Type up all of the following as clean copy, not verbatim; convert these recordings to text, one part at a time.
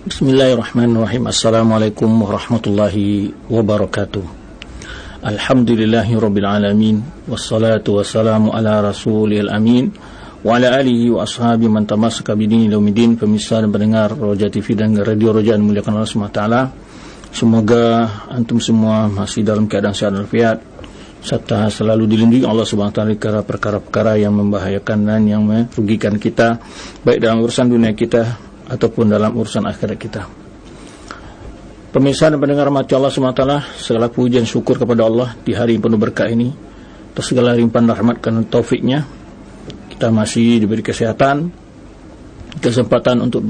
Bismillahirrahmanirrahim. Assalamualaikum warahmatullahi wabarakatuh. Alhamdulillahirabbil alamin wassalatu wassalamu ala rasulil amin wa ala alihi wa ashabi man tamassaka bidini yaumidin. Pemirsa dan pendengar Roja TV dan Radio Roja yang dimuliakan Allah Subhanahu wa taala. Semoga antum semua masih dalam keadaan sehat dan walafiat serta selalu dilindungi Allah Subhanahu wa taala dari perkara-perkara yang membahayakan dan yang merugikan kita baik dalam urusan dunia kita ataupun dalam urusan akhirat kita. Pemirsa dan pendengar rahmat Allah SWT, segala puji dan syukur kepada Allah di hari penuh berkah ini atas segala limpahan rahmat dan taufiknya. Kita masih diberi kesehatan, kesempatan untuk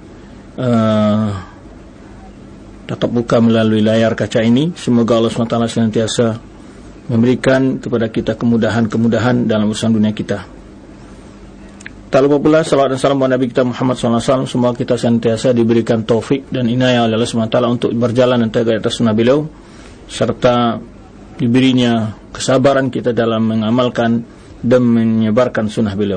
tatap muka melalui layar kaca ini. Semoga Allah SWT senantiasa memberikan kepada kita kemudahan-kemudahan dalam urusan dunia kita. Tak lupa pula salawat dan salam kepada Nabi kita Muhammad SAW. Semua kita senantiasa diberikan taufik dan inayah oleh Allah SWT untuk berjalan dan tegak atas sunnah beliau, serta diberinya kesabaran kita dalam mengamalkan dan menyebarkan sunnah beliau.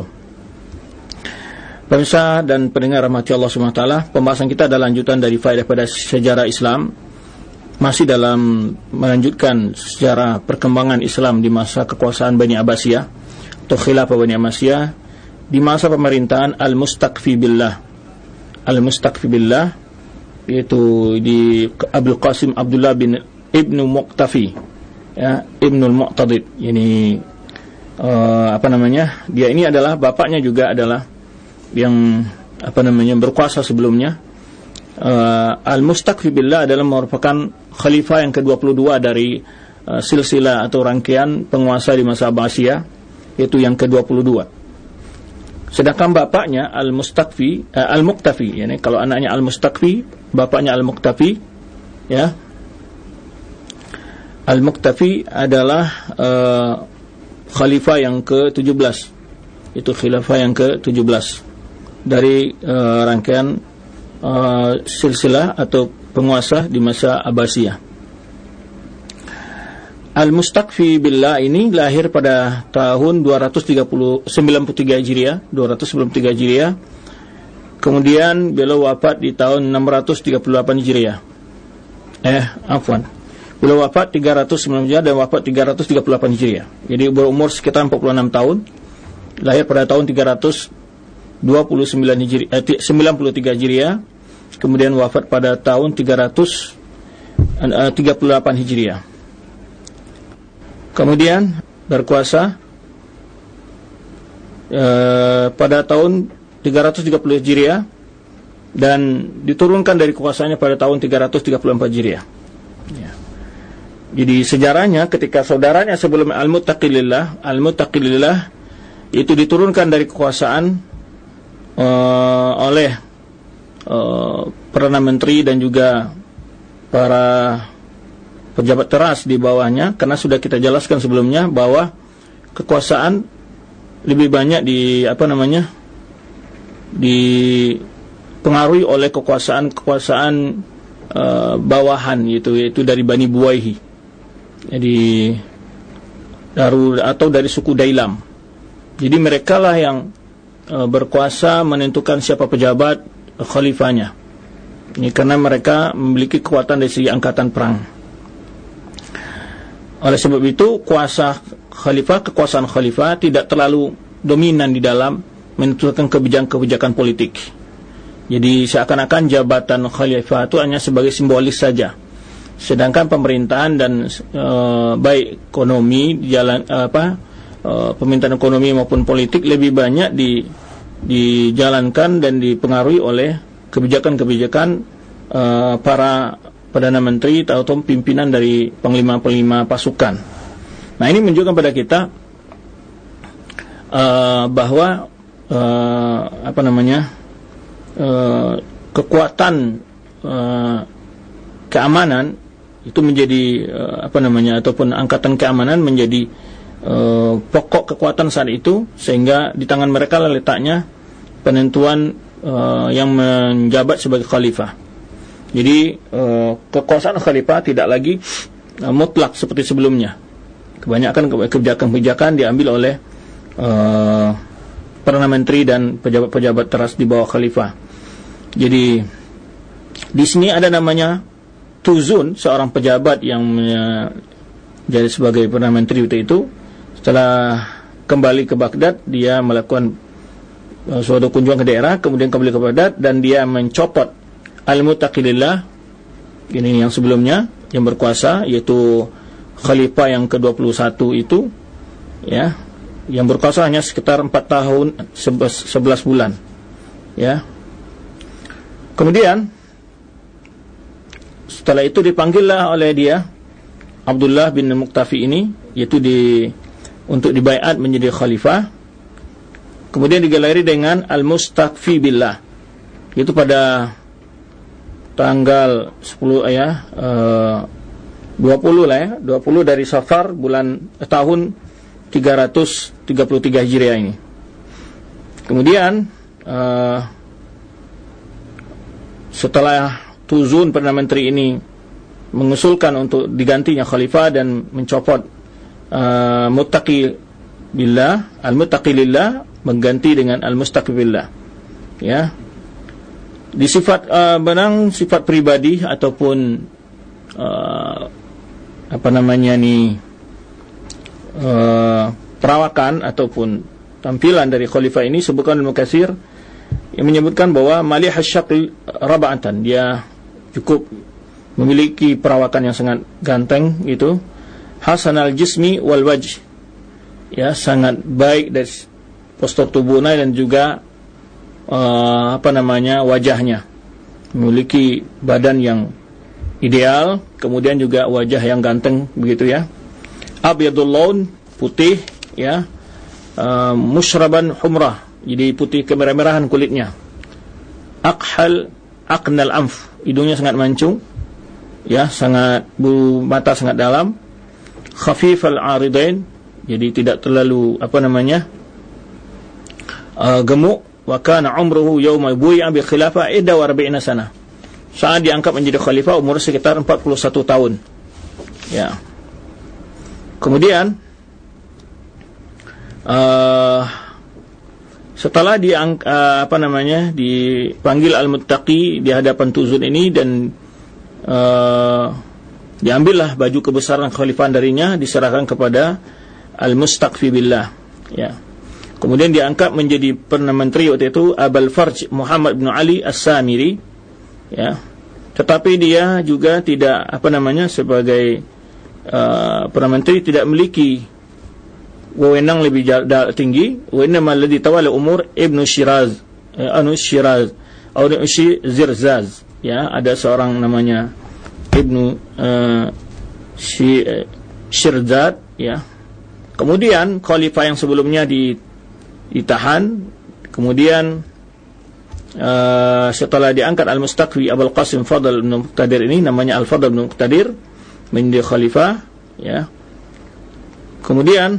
Pemirsa dan pendengar rahmati Allah SWT, pembahasan kita adalah lanjutan dari faedah pada sejarah Islam, masih dalam melanjutkan sejarah perkembangan Islam di masa kekuasaan Bani Abbasiyah atau Khilafah Bani Abbasiyah, di masa pemerintahan Al-Mustaqfi Billah. Al-Mustaqfi Billah yaitu di Abdul Qasim Abdullah bin Ibnu Muqtafi, ya, Ibnul Muqtadid. Ini dia ini adalah bapaknya juga adalah yang berkuasa sebelumnya. Al-Mustaqfi Billah adalah merupakan khalifah yang ke-22 dari silsilah atau rangkaian penguasa di masa Abbasiyah, yaitu yang ke-22. Sedangkan bapaknya Al-Muqtafi, yani kalau anaknya Al-Mustaqfi, bapaknya Al-Muqtafi, ya. Al-Muqtafi adalah khalifah yang ke-17. Itu khilafah yang ke-17 dari rangkaian silsilah atau penguasa di masa Abbasiyah. Al-Mustaqfi Billah ini lahir pada tahun 293 Hijriah, 293 Hijriah. Kemudian beliau wafat di tahun 638 Hijriah. Beliau wafat 309 Hijriah dan wafat 338 Hijriah. Jadi berumur sekitar 46 tahun. Lahir pada tahun 329 Hijriah, 93 Hijriah. Kemudian wafat pada tahun 338 Hijriah. Kemudian berkuasa pada tahun 330 Hijriah dan diturunkan dari kekuasaannya pada tahun 334 Hijriah. Ya. Jadi sejarahnya ketika saudaranya sebelum Al-Muttaqilillah itu diturunkan dari kekuasaan oleh Perdana Menteri dan juga para pejabat teras di bawahnya, karena sudah kita jelaskan sebelumnya bahwa kekuasaan lebih banyak dipengaruhi oleh kekuasaan bawahan, yaitu dari Bani Buwaihi, jadi atau dari suku Dailam. Jadi mereka lah yang berkuasa menentukan siapa pejabat khalifahnya. Ini karena mereka memiliki kekuatan dari segi angkatan perang. Oleh sebab itu kekuasaan khalifah tidak terlalu dominan di dalam menentukan kebijakan-kebijakan politik. Jadi seakan-akan jabatan khalifah itu hanya sebagai simbolis saja. Sedangkan pemerintahan dan baik ekonomi pemerintahan ekonomi maupun politik lebih banyak dijalankan dan dipengaruhi oleh kebijakan-kebijakan para Perdana Menteri atau pimpinan dari panglima-panglima pasukan. Nah, ini menunjukkan pada kita bahwa kekuatan keamanan itu menjadi ataupun angkatan keamanan menjadi pokok kekuatan saat itu, sehingga di tangan mereka letaknya penentuan yang menjabat sebagai khalifah. Jadi kekuasaan khalifah tidak lagi mutlak seperti sebelumnya. Kebanyakan kebijakan-kebijakan diambil oleh Perdana Menteri dan pejabat-pejabat teras di bawah khalifah. Jadi Di sini ada namanya Tuzun, seorang pejabat yang jadi sebagai Perdana Menteri waktu itu. Setelah kembali ke Baghdad, dia melakukan suatu kunjungan ke daerah, kemudian kembali ke Baghdad, dan dia mencopot Al-Muttaqilillah, ini yang sebelumnya yang berkuasa, yaitu Khalifah yang ke-21 itu, ya, yang berkuasa hanya sekitar 4 tahun 11 bulan, ya. Kemudian setelah itu dipanggillah oleh dia Abdullah bin Muqtafi ini, yaitu untuk dibaiat menjadi khalifah. Kemudian digelari dengan Al-Mustaqfi Billah, itu pada tanggal 10 20 lah ya, 20 dari Safar tahun 333 Hijriah ini. Kemudian setelah Tuzun Perdana Menteri ini mengusulkan untuk digantinya khalifah dan mencopot Muttaqi Billah, Al-Muttaqilillah mengganti dengan Al-Mustaqfi Billah, ya. Di sifat sifat pribadi ataupun perawakan ataupun tampilan dari khalifah ini, sebutkan Ibnu Katsir yang menyebutkan bahwa malih asy-syakl raba'atan, dia cukup memiliki perawakan yang sangat ganteng gitu, hasanal jismi wal wajh, ya, sangat baik dari postur tubuhnya dan juga wajahnya, memiliki badan yang ideal, kemudian juga wajah yang ganteng begitu ya. Abyadul laun, putih ya, musyraban humrah, jadi putih kemerah-merahan kulitnya. Aqnal anf, hidungnya sangat mancung ya, sangat mata sangat dalam. Khafifal aridain, jadi tidak terlalu gemuk. Wa kana umruhu yawma bui'a bi khilafah 41 sana. Saat diangkat menjadi khalifah umur sekitar 41 tahun. Ya. Kemudian setelah dipanggil Al-Muttaqi di hadapan Tuzun ini, dan diambillah baju kebesaran khalifah darinya, diserahkan kepada Al-Mustaqfi Billah, ya. Kemudian diangkat menjadi Perdana Menteri waktu itu Abul Farj Muhammad bin Ali As-Samiri, ya. Tetapi dia juga tidak sebagai Perdana Menteri tidak memiliki wewenang lebih tinggi. Wa inna alladhi tawalla umur Ibnu Shiraz atau Zirzaz, ya, ada seorang namanya Ibnu Shirzad, ya. Kemudian khalifah yang sebelumnya ditahan. Kemudian setelah diangkat Al-Mustaqfi Abul Qasim Fadl bin Muqtadir ini, namanya Al-Fadl bin Muqtadir, menjadi khalifah, ya. Kemudian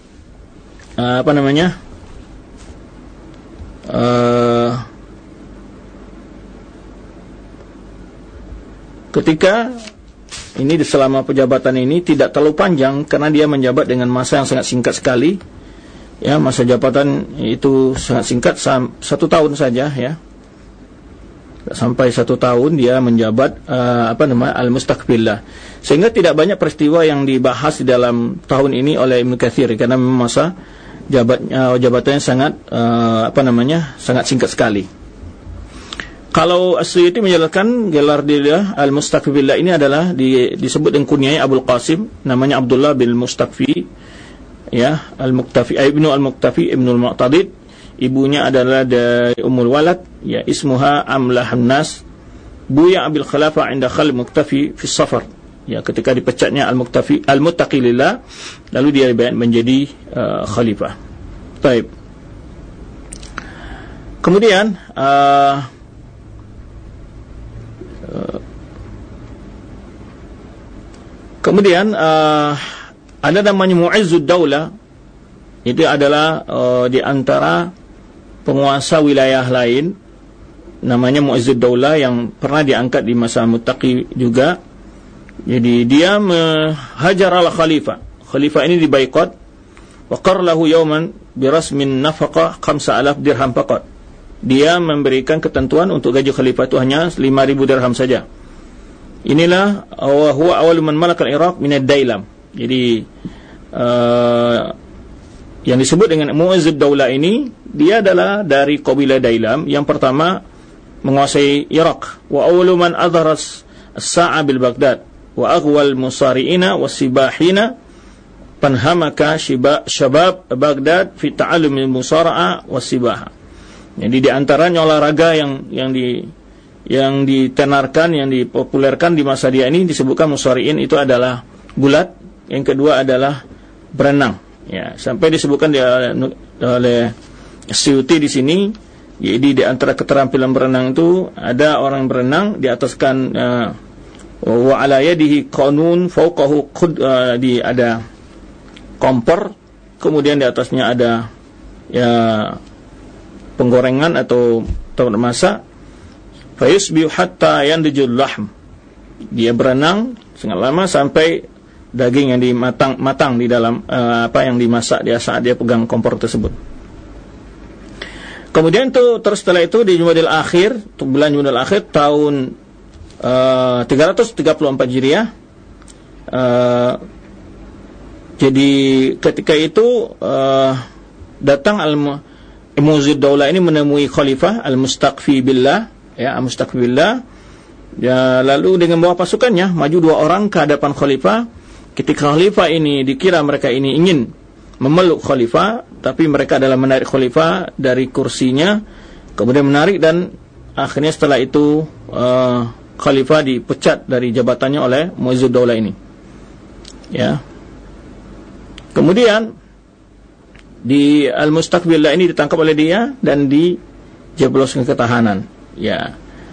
ketika ini selama pejabatan ini tidak terlalu panjang karena dia menjabat dengan masa yang sangat singkat sekali, ya. Masa jabatan itu sangat singkat, 1 tahun saja, ya. Sampai 1 tahun dia menjabat Al-Mustaqbillah, sehingga tidak banyak peristiwa yang dibahas di dalam tahun ini oleh Ibnu Katsir karena masa jabatannya sangat sangat singkat sekali. Kalau As-Suyuti menjelaskan gelar dia Al-Mustaqbillah ini adalah disebut dengan kunyai Abul Qasim, namanya Abdullah bin Mustaqfi, ya, Al-Muqtafi, Ibnu Al-Muqtafi Ibnu Al-Mu'tadid. Ibunya adalah dari Ummul Walad, ya, ismuha Amlahan Nas, buya Abil Khilafah inda Khal Muqtafi fi Safar, ya, ketika dipecatnya Al-Muttaqilillah, lalu dia menjadi khalifah. Baik. Kemudian ada namanya Mu'izzud Daulah, itu adalah di antara penguasa wilayah lain, namanya Mu'izzud Daulah, yang pernah diangkat di masa Muttaqi juga. Jadi dia hajar al khalifah. Khalifah ini dibaikot. Wa qarlahu yawman birasmin nafaqah 5,000 dirham faqat. dia memberikan ketentuan untuk gaji khalifah itu hanya 5.000 dirham saja. Inilah huwa awal man malakal Iraq min ad-Dailam. Jadi yang disebut dengan Mu'izzud Daulah ini, dia adalah dari kabilah Dailam yang pertama menguasai Irak. Wa awwalu man adhara as-sa'a bil Baghdad wa aghwal musari'ina wasibahina panhamaka syabab Baghdad fi ta'allum al-musara'a was-sibaha. Jadi di antaranya olahraga yang ditenarkan, yang dipopulerkan di masa dia ini disebutkan musari'in itu adalah gulat, yang kedua adalah berenang. Ya, sampai disebutkan oleh Suyuti di sini, jadi di antara keterampilan berenang itu ada orang berenang di ataskan wa ala yadihi qanun fawqahu ada kompor, kemudian di atasnya ada ya penggorengan atau tempat masak. Fayusbihu hatta yandijul lahm. Dia berenang sangat lama sampai daging yang matang di dalam apa yang dimasak dia saat dia pegang kompor tersebut. Kemudian terus setelah itu di Jumadil Akhir, bulan Jumadil Akhir tahun 334 Hijriah. Jadi ketika itu datang Mu'izzud Daulah ini menemui Khalifah Al-Mustaqfi Billah, ya, Al-Mustaqfi Billah. Ya, lalu dengan bawa pasukannya maju 2 orang ke hadapan Khalifah. Ketika Khalifah ini dikira mereka ini ingin memeluk Khalifah, tapi mereka adalah menarik Khalifah dari kursinya, kemudian menarik, dan akhirnya setelah itu Khalifah dipecat dari jabatannya oleh Mu'izzud Daulah ini. Ya. Kemudian di Al-Mustaqbillah ini ditangkap oleh dia dan dijebloskan ke tahanan. Ya.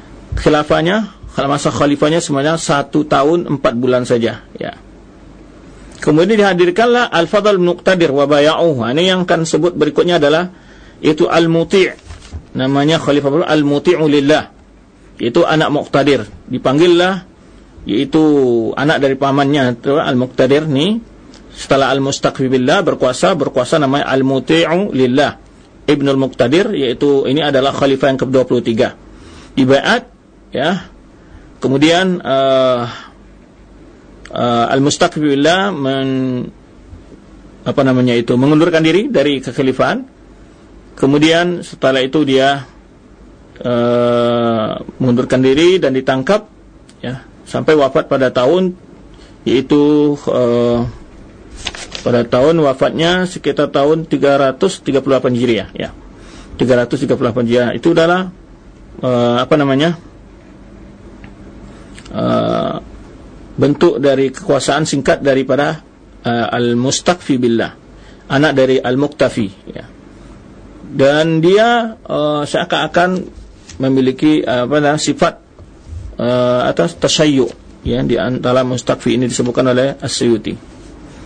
Masa khalifahnya semuanya 1 tahun 4 bulan saja. Ya. Kemudian dihadirkanlah Al-Fadl bin Muqtadir wa baya'uhu. Ini yang akan sebut berikutnya adalah itu Al-Muti'. Namanya Khalifah Al-Muti'u Lillah. Itu anak Muqtadir. Dipanggillah yaitu anak dari pamannya Al-Muqtadir nih. Setelah Al-Mustaqfi Billah berkuasa namanya Al-Muti'u Lillah Ibnul Muqtadir, yaitu ini adalah khalifah yang ke-23. Dibaiat, ya. Kemudian Al-Mustaqfi Billah mengundurkan diri dari kekhalifahan. Kemudian setelah itu dia mengundurkan diri dan ditangkap, ya, sampai wafat pada tahun yaitu pada tahun wafatnya sekitar tahun 338 Hijriah, ya. 338 Hijriah itu adalah bentuk dari kekuasaan singkat daripada Al-Mustaqfi Billah, anak dari Al-Muqtafi, ya. Dan dia seakan-akan memiliki sifat atas tasyayyu, ya, di antara Mustaqfi ini disebutkan oleh As-Suyuti.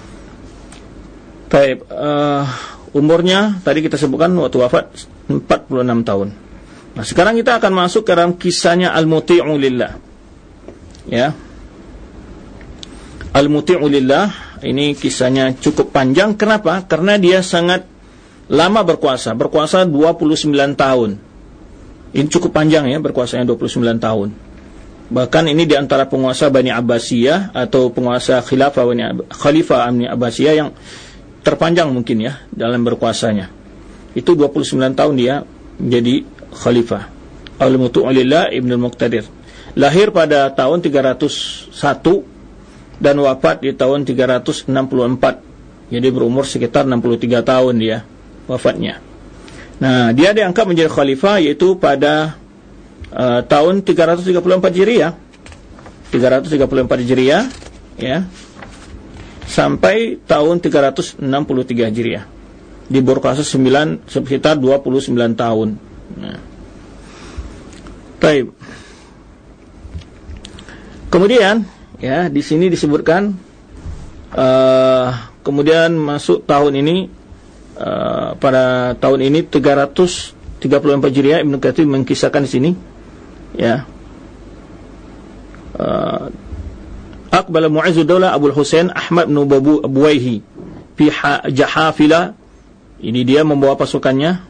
Baik, umurnya tadi kita sebutkan waktu wafat 46 tahun. Nah, sekarang kita akan masuk ke dalam kisahnya Al-Muti'u Lillah. Ya. Al-Muti'u Lillah ini kisahnya cukup panjang. Kenapa? Karena dia sangat lama berkuasa 29 tahun. Ini cukup panjang, ya, berkuasanya 29 tahun. Bahkan ini di antara penguasa Bani Abbasiyah atau penguasa Khalifah Bani Abbasiyah yang terpanjang mungkin, ya, dalam berkuasanya. Itu 29 tahun dia menjadi khalifah. Al-Muti'u Lillah Ibnul Muqtadir. Lahir pada tahun 301 dan wafat di tahun 364. Jadi berumur sekitar 63 tahun dia wafatnya. Nah, dia diangkat menjadi khalifah yaitu pada tahun 334 Hijriah. 334 Hijriah, ya, sampai tahun 363 Hijriah. Di berkuasa sekitar 29 tahun. Nah. Baik. Kemudian, ya, di sini disebutkan kemudian masuk tahun ini, pada tahun ini 334 Hijriah, Ibnu Katsir mengkisahkan di sini, ya. Aqbala Mu'izzud Daulah Abul Husain Ahmad bin Buwaihi fi Jahafila. Ini dia membawa pasukannya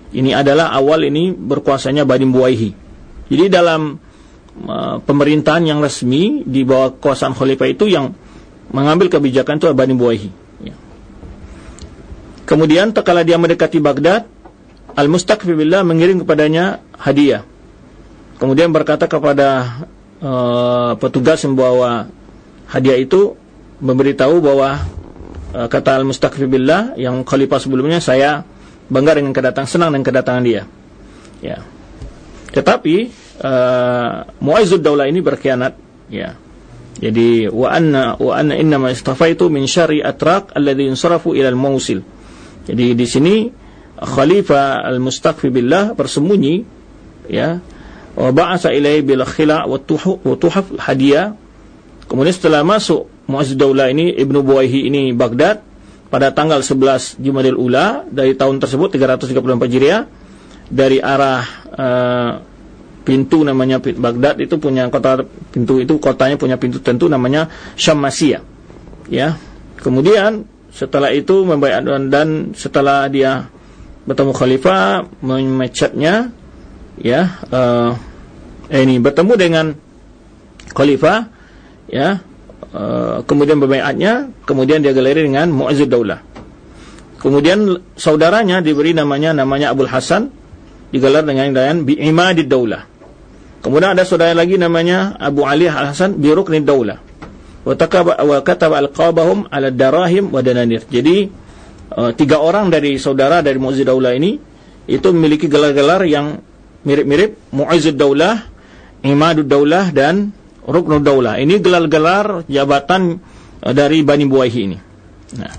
Ini adalah awal ini berkuasanya Bani Buwaihi. Jadi dalam pemerintahan yang resmi di bawah kekuasaan khalifah itu yang mengambil kebijakan itu Bani Buwaihi. Ya. Kemudian tatkala dia mendekati Baghdad, Al-Mustaqfi billah mengirim kepadanya hadiah. Kemudian berkata kepada petugas yang membawa hadiah itu, memberitahu bahwa kata Al-Mustaqfi billah yang khalifah sebelumnya, saya bangga dengan senang dengan kedatangan dia. Ya. Tetapi Mu'izzud Daulah ini berkhianat, ya. Jadi wa anna innama istafaitu min syarri atraq alladhi insarafu ila al-Mausil. Jadi di sini Khalifah Al-Mustaqfi billah bersembunyi, ya, wa ba'atsa ilaihi bil khila' wa tuhaf hadiah. Kemudian setelah masuk Mu'izzud Daulah ini, Ibnu Buwaihi ini Baghdad pada tanggal 11 Jumadil Ula dari tahun tersebut 334 Hijriah, dari arah pintu namanya Baghdad itu punya kota, pintu itu kotanya punya pintu tentu namanya Syammasiyah, ya. Kemudian setelah itu membaiat, dan setelah dia bertemu khalifah memecatnya, ya, ini bertemu dengan khalifah, ya, kemudian berbaiatnya, kemudian dia gelar dengan Mu'izzud Daulah. Kemudian saudaranya diberi namanya Abul Hasan, digelar dengan Bi'imadid Daulah. Kemudian ada saudara lagi namanya Abu Ali Al-Hasan bi Ruknid Daulah. Wa kataba alqabahum ala darahim wa dananir. Jadi 3 orang dari saudara dari Mu'izzud Daulah ini itu memiliki gelar-gelar yang mirip-mirip: Mu'izzud Daulah, Imadud Daulah, dan Ruknud Daulah. Ini gelar-gelar jabatan dari Bani Buwaihi ini. Nah.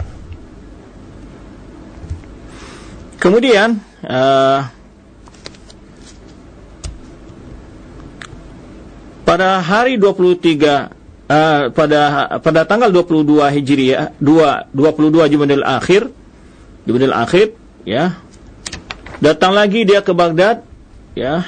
Kemudian pada hari 23 pada tanggal 22 Hijriah 22 Jumadil Akhir, ya, datang lagi dia ke Baghdad, ya,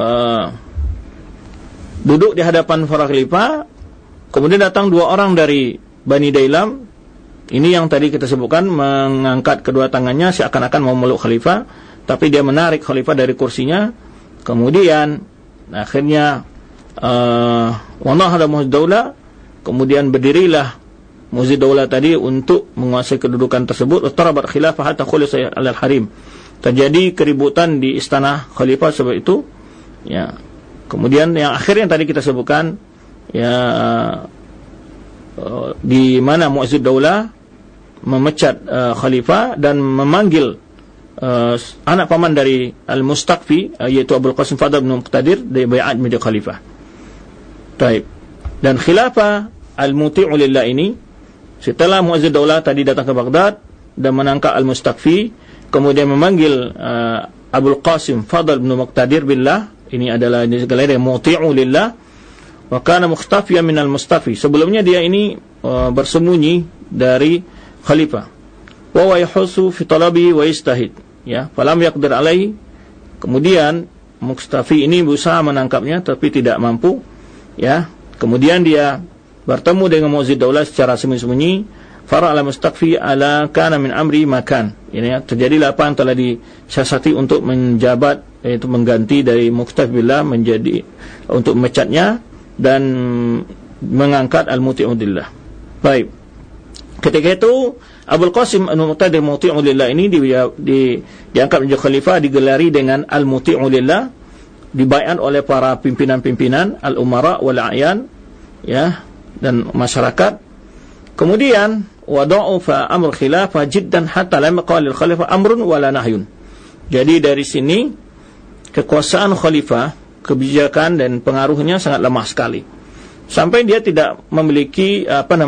duduk di hadapan para khalifah. Kemudian datang 2 orang dari Bani Dailam. Ini yang tadi kita sebutkan, mengangkat kedua tangannya seakan-akan mau meluk khalifah, tapi dia menarik khalifah dari kursinya. Kemudian akhirnya wanahada Mu'izzud Daulah, kemudian berdirilah Mu'izzud Daulah tadi untuk menguasai kedudukan tersebut. Tarabat khilafah hatta khulisa al-harim. Terjadi keributan di istana khalifah sebab itu, ya. Kemudian yang akhir yang tadi kita sebutkan, ya, di mana Mu'izzud Daulah memecat khalifah dan memanggil anak paman dari Al-Mustaqfi, yaitu Abul Qasim Fadl bin Muqtadir, dari bai'at menjadi khalifah. Taib. Dan khilafah Al-Muti'u Lillah ini, setelah Mu'izzud Daulah tadi datang ke Baghdad dan menangkap Al-Mustaqfi, kemudian memanggil Abul Qasim Fadl bin Muqtadir billah, ini adalah gelar Muti'u Lillah, wa kana mukhtafiyan min al-Mustaqfi. Sebelumnya dia ini bersembunyi dari khalifah. Wa yahussu fi talabi wa yastahid, ya, falam yaqdir alaihi. Kemudian Mustafi ini berusaha menangkapnya tapi tidak mampu, ya. Kemudian dia bertemu dengan Mu'izzud Daulah secara sembunyi-sembunyi. Fara ala Mustaqfi ala kana min amri makan. Ini, ya, terjadilah apa yang telah disiasati untuk menjabat, yaitu mengganti dari Mustafi billah menjadi untuk memecatnya dan mengangkat Al-Muti'u Lillah. Baik. Ketika itu Abul Qasim Al-Muqtadir Muti'u Lillah ini diangkat menjadi khalifah, digelari dengan Al-Muti'u Lillah, dibaiat oleh para pimpinan-pimpinan al-umara wal a'yan, ya, dan masyarakat. Kemudian wada'u fa amr khilafah jiddan hatta lam yaqal al-khalifah amrun wala nahyun. Jadi dari sini kekuasaan khalifah, kebijakan dan pengaruhnya sangat lemah sekali, sampai dia tidak memiliki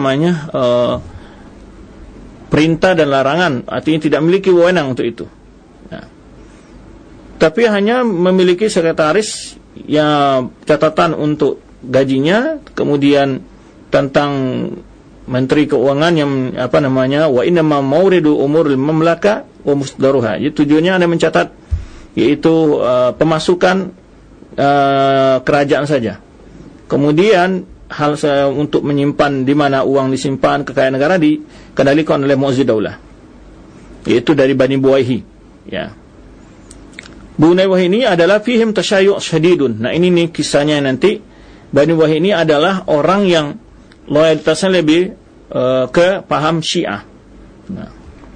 perintah dan larangan, artinya tidak memiliki wewenang untuk itu. Nah, tapi hanya memiliki sekretaris, ya, catatan untuk gajinya, kemudian tentang menteri keuangan yang wa innama mawridu umuril mamlaka wa musdaruha. Jadi tujuannya ada mencatat, yaitu pemasukan kerajaan saja. Kemudian hal untuk menyimpan di mana uang disimpan, kekayaan negara dikendalikan oleh Mu'izzud Daulah, yaitu dari Bani Buwaihi, ya. Bani Wahid ini adalah fihim tasyayu' syadidun. Nah, ini nih kisahnya nanti. Bani Wahid ini adalah orang yang loyalitasnya lebih ke paham Syiah. Nah.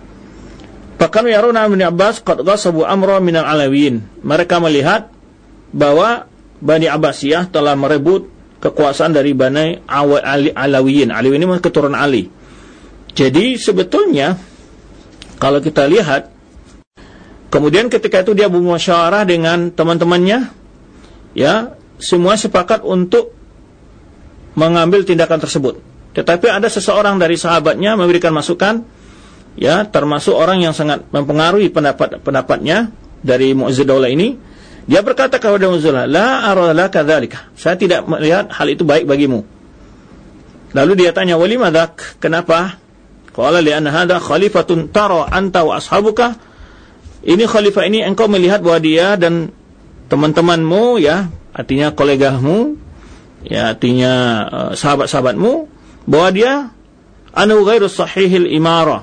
Bahkan yaruna Ibn Abbas qad ghasabu amra minal Alawiyin. Mereka melihat bahwa Bani Abbasiyah telah merebut kekuasaan dari Bani Alawiyin. Alawiyin ini keturunan Ali. Jadi sebetulnya kalau kita lihat, kemudian ketika itu dia bermusyawarah dengan teman-temannya, ya, semua sepakat untuk mengambil tindakan tersebut. Tetapi ada seseorang dari sahabatnya memberikan masukan, ya, termasuk orang yang sangat mempengaruhi pendapatnya dari Mu'tazilah ini. Dia berkata kepada Mu'tazilah, la ara laka dzalika. Saya tidak melihat hal itu baik bagimu. Lalu dia tanya, walima dzak? Kenapa? Qala li anna hadha khalifatun tara anta wa ashabuka. Ini khalifah ini engkau melihat bahwa dia dan teman-temanmu, ya, artinya kolegamu, ya, artinya sahabat-sahabatmu, bahwa dia anu ghairu sahihil imara.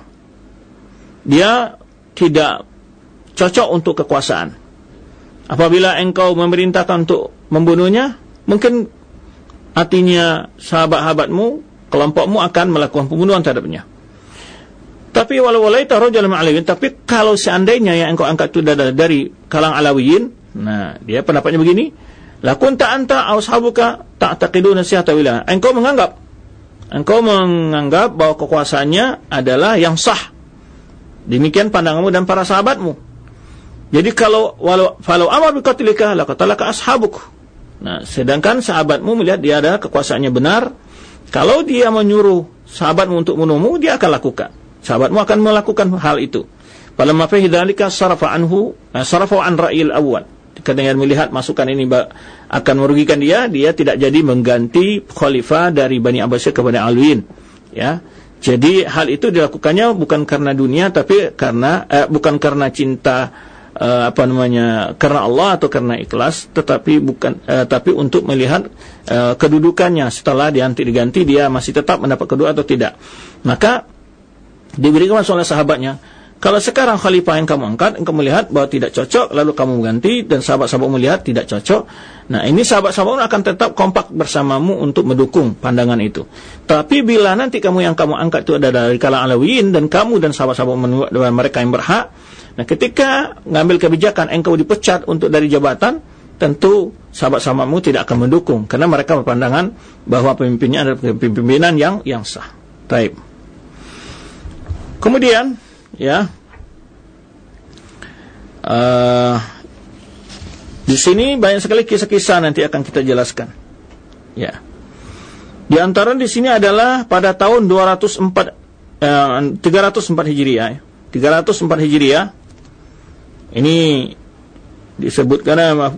Dia tidak cocok untuk kekuasaan. Apabila engkau memerintahkan untuk membunuhnya, mungkin artinya sahabat-sahabatmu, kelompokmu akan melakukan pembunuhan terhadapnya. Tapi walau-walaita rajulan Alawiyin, tapi kalau seandainya yang engkau angkat itu dari kalangan Alawiyin, nah, dia pendapatnya begini, la kunta anta aw ashabuka ta'taqiduna sihhata wilayah. Engkau menganggap bahwa kekuasaannya adalah yang sah. Demikian pandanganmu dan para sahabatmu. Jadi kalau falau amar bi qatlika la qatalaka ashabuk. Nah, sedangkan sahabatmu melihat dia ada kekuasaannya benar, kalau dia menyuruh sahabatmu untuk membunuhmu, dia akan lakukan. Sahabatmu akan melakukan hal itu. Falamma fi dzalika sarafa an ra'il awwal. Ketika dia melihat masukan ini akan merugikan dia tidak jadi mengganti khalifah dari Bani Abbasiyah kepada Alawiyin, ya. Jadi hal itu dilakukannya bukan karena dunia, tapi bukan karena cinta karena Allah atau karena ikhlas, tapi untuk melihat kedudukannya setelah diganti dia masih tetap mendapat kedua atau tidak. Maka diberikan oleh sahabatnya, kalau sekarang khalifah yang kamu angkat, engkau melihat bahwa tidak cocok, lalu kamu ganti, dan sahabat-sahabat melihat tidak cocok. Nah, ini sahabat-sahabat akan tetap kompak bersamamu untuk mendukung pandangan itu. Tapi bila nanti kamu angkat itu ada dari kalangan Alawiyin, dan kamu dan sahabat-sahabat mereka yang berhak, nah, ketika ngambil kebijakan engkau dipecat untuk dari jabatan, tentu sahabat-sahabatmu tidak akan mendukung, karena mereka berpandangan bahwa pemimpinnya adalah pimpinan yang sah. Baik. Kemudian, ya, di sini banyak sekali kisah-kisah nanti akan kita jelaskan. Ya, di antara di sini adalah pada tahun 304 Hijriah. 304 Hijriah. Ini disebutkan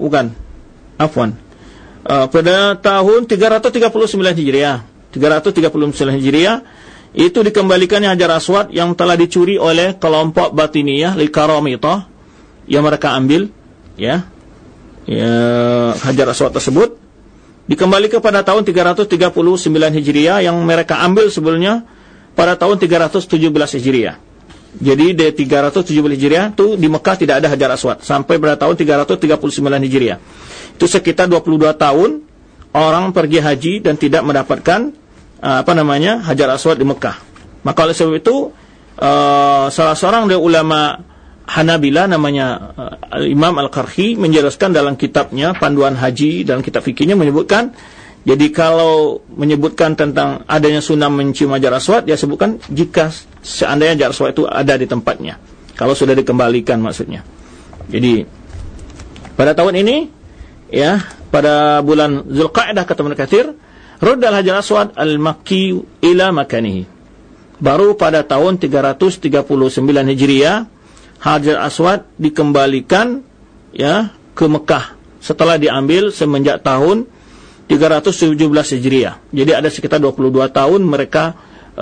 pada tahun 339 Hijriah. 339 Hijriah itu dikembalikannya Hajar Aswad yang telah dicuri oleh kelompok Batiniyah Al-Qaramitah yang mereka ambil, ya, Hajar Aswad tersebut dikembalikan pada tahun 339 Hijriah yang mereka ambil sebelumnya pada tahun 317 Hijriah. Jadi di 317 Hijriah itu di Mekah tidak ada Hajar Aswad sampai pada tahun 339 Hijriah. Itu sekitar 22 tahun orang pergi haji dan tidak mendapatkan Hajar Aswad di Mekah. Maka oleh sebab itu salah seorang dari ulama Hanabila namanya Imam Al-Qarhi menjelaskan dalam kitabnya Panduan Haji, dalam kitab fikihnya menyebutkan, jadi kalau menyebutkan tentang adanya sunnah mencium Hajar Aswad, dia sebutkan jika seandainya Hajar Aswad itu ada di tempatnya, kalau sudah dikembalikan maksudnya. Jadi pada tahun ini, ya, pada bulan Zulqa'dah kata Ibnu Katsir, Ruddal Hajar Aswad al-Makki ila makanihi. Baru pada tahun 339 Hijriah Hajar Aswad dikembalikan, ya, ke Mekah setelah diambil semenjak tahun 317 Hijriah. Jadi ada sekitar 22 tahun mereka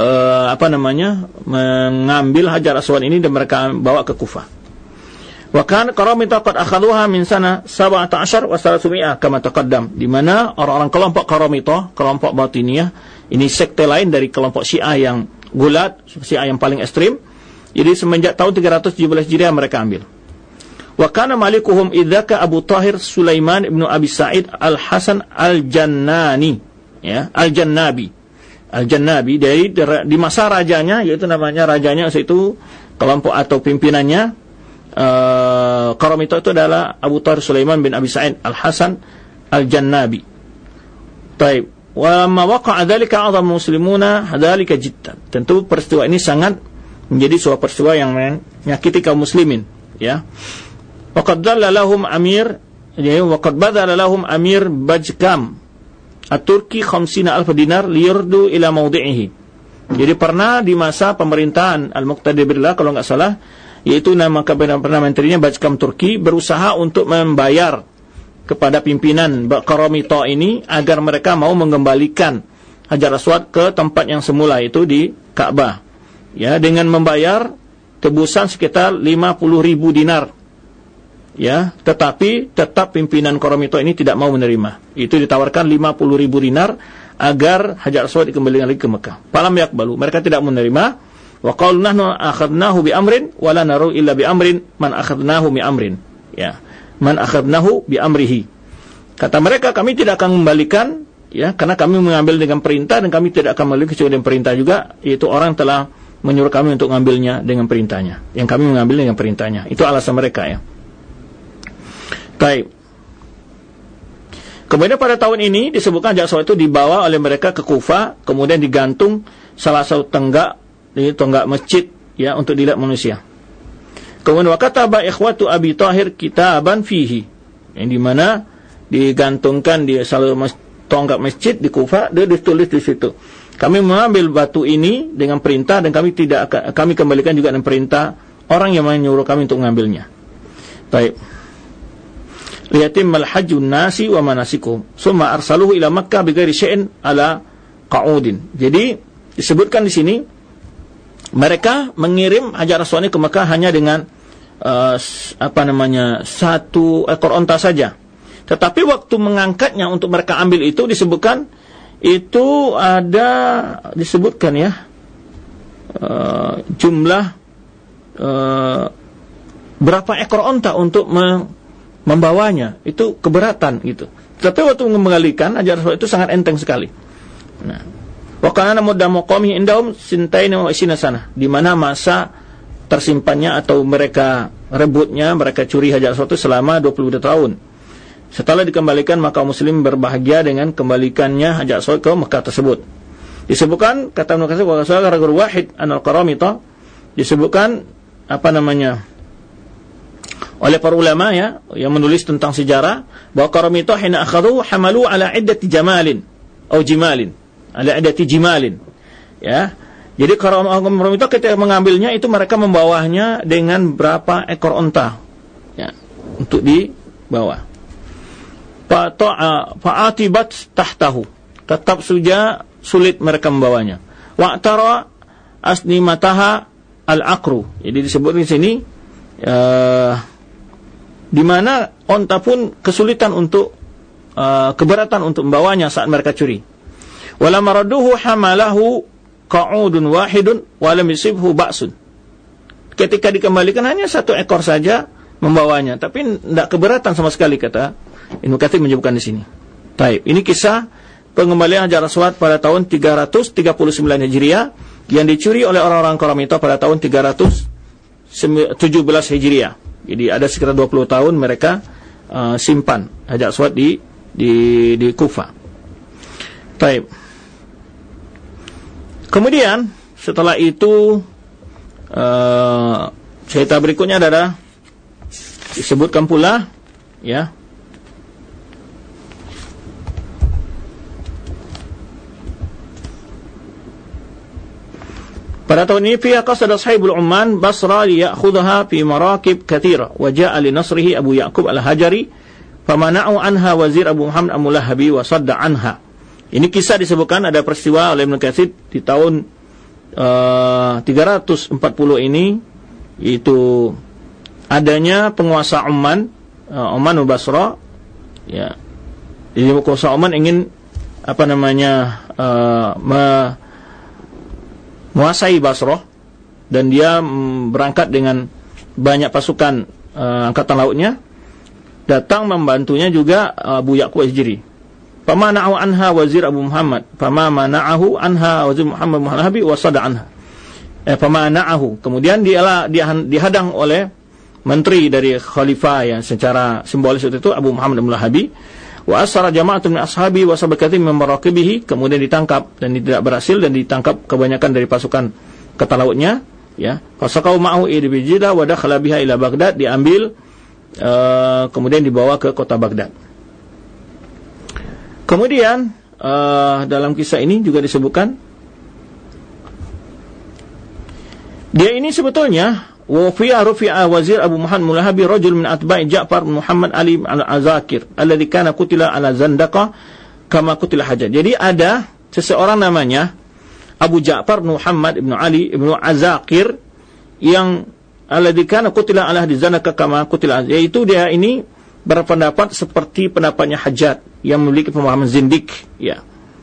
mengambil Hajar Aswad ini dan mereka bawa ke Kufah. Wa kan Qaramitah qad akhadhuha min sana 17 wa 300 kama taqaddam, di mana orang-orang kelompok Qaramitah, kelompok Batiniyah, ini sekte lain dari kelompok Syiah yang gulat, Syiah yang paling ekstrim. Jadi semenjak tahun 317 Hijriah mereka ambil. Wa kana malikuhum idzaka Abu Tahir Sulaiman ibnu Abi Sa'id Al-Hasan Al-Jannani, ya, Al-Jannabi. Al-Jannabi dari di masa rajanya, yaitu namanya rajanya itu kelompok atau pimpinannya Qaramita itu adalah Abu Tahir Sulaiman bin Abi Sa'id Al-Hasan Al-Jannabi. Taib. Wa ma waqa'a dzalika 'ala muslimuna dzalika jiddan. Tentu peristiwa ini sangat menjadi sebuah peristiwa yang menyakiti kaum muslimin, ya. Waqad dalla lahum amir, ya, waqad badala lahum amir Bajkam At-Turki 50,000 dinar liyurdu ila mawdi'ihi. Jadi pernah di masa pemerintahan Al-Muqtadi Billah, kalau enggak salah, yaitu nama Perdana Menterinya Bajkam Turki berusaha untuk membayar kepada pimpinan Qaramita ini agar mereka mau mengembalikan Hajar Aswad ke tempat yang semula, itu di Ka'bah, ya, dengan membayar tebusan sekitar 50,000 dinar, ya. Tetapi tetap pimpinan Qaramita ini tidak mau menerima. Itu ditawarkan 50,000 dinar agar Hajar Aswad dikembalikan lagi ke Mekah. Falam yaqbalu, mereka tidak menerima. Wa qalu nahnu akhadnahu bi amrin wa la naru illa bi amrin man akhadnahu bi amrin, ya, man akhadnahu bi amrihi. Kata mereka, kami tidak akan kembalikan, ya, karena kami mengambil dengan perintah, dan kami tidak akan memiliki kecuali dengan perintah juga, yaitu orang telah menyuruh kami untuk mengambilnya dengan perintahnya, yang kami mengambil dengan perintahnya. Itu alasan mereka, ya. Baik. Kemudian pada tahun ini disebutkan Hajar Aswad itu dibawa oleh mereka ke Kufah, kemudian digantung salah satu tonggak masjid, ya, untuk dilihat manusia. Kemudian wakataba ikhwatu Abi Tahir kitaban fihi, yang dimana digantungkan di salah tonggak masjid di Kufah, dia ditulis di situ, kami mengambil batu ini dengan perintah, dan kami kembalikan juga dengan perintah orang yang menyuruh kami untuk mengambilnya. Baik. Liyatimmal hajjun nasi wa manasikuhum summa arsaluhu ila Makkah bighairi syai'in ala qa'udin. Jadi disebutkan di sini mereka mengirim Hajar Aswad ke Mekah hanya dengan satu ekor onta saja. Tetapi waktu mengangkatnya untuk mereka ambil itu disebutkan, itu disebutkan, ya, jumlah berapa ekor onta untuk membawanya, itu keberatan gitu. Tapi waktu mengembalikan Hajar Aswad itu sangat enteng sekali. Nah, wa kana mudda muqami indahum sintain wa isina sana, di mana masa tersimpannya atau mereka rebutnya, mereka curi Hajar Aswad itu selama 22 tahun. Setelah dikembalikan, maka muslim berbahagia dengan kembalikannya Hajar Aswad ke Mekah tersebut. Disebutkan, kata Ibnu Katsir, wa qala rajul wahid anal Qaramita, disebutkan oleh para ulama, ya, yang menulis tentang sejarah, bahwa Qaramita hina akhadhu hamalu ala iddati jamalin atau jimalin, ala iddati jimalin, ya. Jadi Qaramita ketika mengambilnya itu mereka membawanya dengan berapa ekor onta, ya, untuk dibawa. Fa'atibat tahtahu, tetap saja sulit mereka membawanya. Wa'tara asnimataha al-aqru. Jadi disebut di sini di mana onta pun kesulitan untuk keberatan untuk membawanya saat mereka curi. Wala maraduhu hamalahu qa'udun wahidun wa lam yusibhu ba'sun. Ketika dikembalikan hanya satu ekor saja membawanya, tapi tidak keberatan sama sekali, kata Ibnu Katsir menyebutkan di sini. Baik, ini kisah pengembalian Hajar Aswad pada tahun 339 Hijriah yang dicuri oleh orang-orang Qaramita pada tahun 317 Hijriah. Jadi ada sekitar 20 tahun mereka simpan Hajar Aswad di Kufah. Baik. Kemudian setelah itu cerita berikutnya adalah disebutkan pula, ya, pada tahun ini fiha qasada sahibul Umman Basra liya'khudha fi marakib katsira wa ja'a li nasrihi Abu Ya'qub al-Hajari famana'u anha wazir Abu Muhammad al-Mulahabi wa sadda anha. Ini kisah disebutkan, ada peristiwa oleh Ibnu Katsir di tahun 340 ini, yaitu adanya penguasa Oman Basra, ya. Jadi penguasa Oman ingin menguasai Basrah, dan dia berangkat dengan banyak pasukan angkatan lautnya, datang membantunya juga Abu Ya'qub Al-Hijri. Fama na'ahu anha wazir Abu Muhammad, fama mana'ahu anha wazir Muhammad Muhallabi wasada anha. Fama na'ahu, kemudian dia dihadang oleh menteri dari khalifah yang secara simbolis itu Abu Muhammad Al-Muhallabi. Wa asara jama'atun min ashabi wa sabakatin min maraqibihi, kemudian ditangkap dan tidak berhasil, dan ditangkap kebanyakan dari pasukan kata lautnya, ya. Fasaqau ma'ahu ila Bijida wa dakhala biha ila Baghdad, diambil kemudian dibawa ke kota Baghdad. Kemudian dalam kisah ini juga disebutkan dia ini sebetulnya wa fi'a rufi'a wazir Abu Muhammad Mullahabi rajul min atba'i Ja'far Muhammad Ali al-Azakir alladhi kana qutila ala Zandaqa kama qutila Hajjaj. Jadi ada seseorang namanya Abu Ja'far Muhammad ibnu Ali ibnu Azakir yang alladhi kana qutila ala Zandaqa kama qutila, yaitu dia ini berpendapat seperti pendapatnya Hajjaj yang memiliki pemahaman zindik, ya.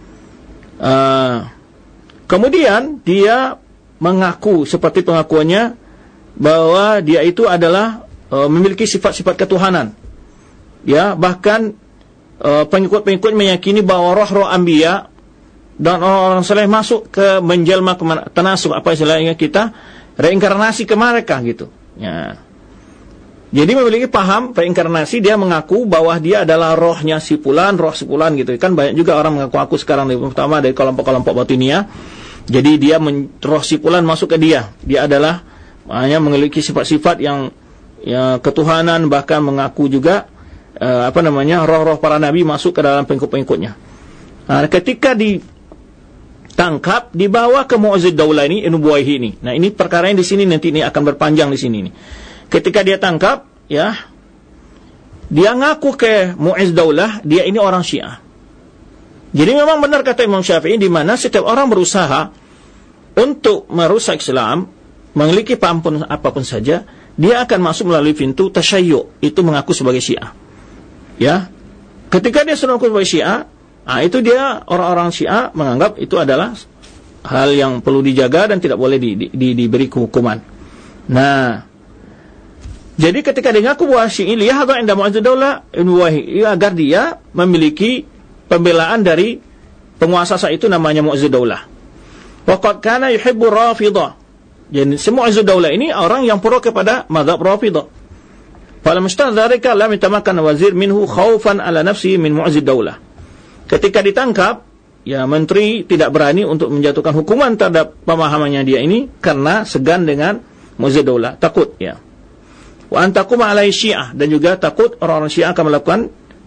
Kemudian dia mengaku seperti pengakuannya bahwa dia itu adalah memiliki sifat-sifat ketuhanan, ya. Bahkan pengikut-pengikut meyakini bahwa roh-roh anbiya dan orang-orang saleh masuk ke menjelma ke tanasuk, apa istilahnya kita, reinkarnasi ke mereka gitu, ya. Jadi memiliki paham reinkarnasi, dia mengaku bahwa dia adalah rohnya si fulan, roh si fulan gitu. Kan banyak juga orang mengaku-ngaku sekarang, terutama dari kelompok-kelompok batiniyah. Jadi dia roh si fulan masuk ke dia. Dia adalah hanya memiliki sifat-sifat yang ketuhanan, bahkan mengaku juga roh-roh para nabi masuk ke dalam pengikut-pengikutnya. Nah, ketika ditangkap, dibawa ke Mu'azzid Daulah ini, Nubuwaihi ini. Nah, ini perkara yang di sini nanti ini akan berpanjang di sini nih. Ketika dia tangkap, ya, dia ngaku ke Mu'izz Daulah, dia ini orang Syiah. Jadi memang benar kata Imam Syafi'i, di mana setiap orang berusaha untuk merusak Islam, memiliki paham apapun saja, dia akan masuk melalui pintu tasyayyu', itu mengaku sebagai Syiah. Ya, ketika dia sudah mengaku sebagai Syiah, itu dia orang-orang Syiah menganggap itu adalah hal yang perlu dijaga dan tidak boleh diberi hukuman. Nah, jadi ketika dia ngaku bahwa Syi'i liyahadha inda Mu'azzid Daulah agar dia memiliki pembelaan dari penguasa saat itu namanya Mu'azzid Daulah. Wa qad kana yuhibbu Rafidah. Jadi semua Mu'azzid Daulah ini orang yang pro kepada mazhab Rafidah. Falam istadzarika lam yatamakkan wazir minhu khaufan ala nafsihi min Mu'azzid Daulah. Ketika ditangkap, ya, menteri tidak berani untuk menjatuhkan hukuman terhadap pemahamannya dia ini karena segan dengan Mu'azzid Daulah, takut, ya. Wa antakuma alai Syiah, dan juga takut orang-orang Syiah akan melakukan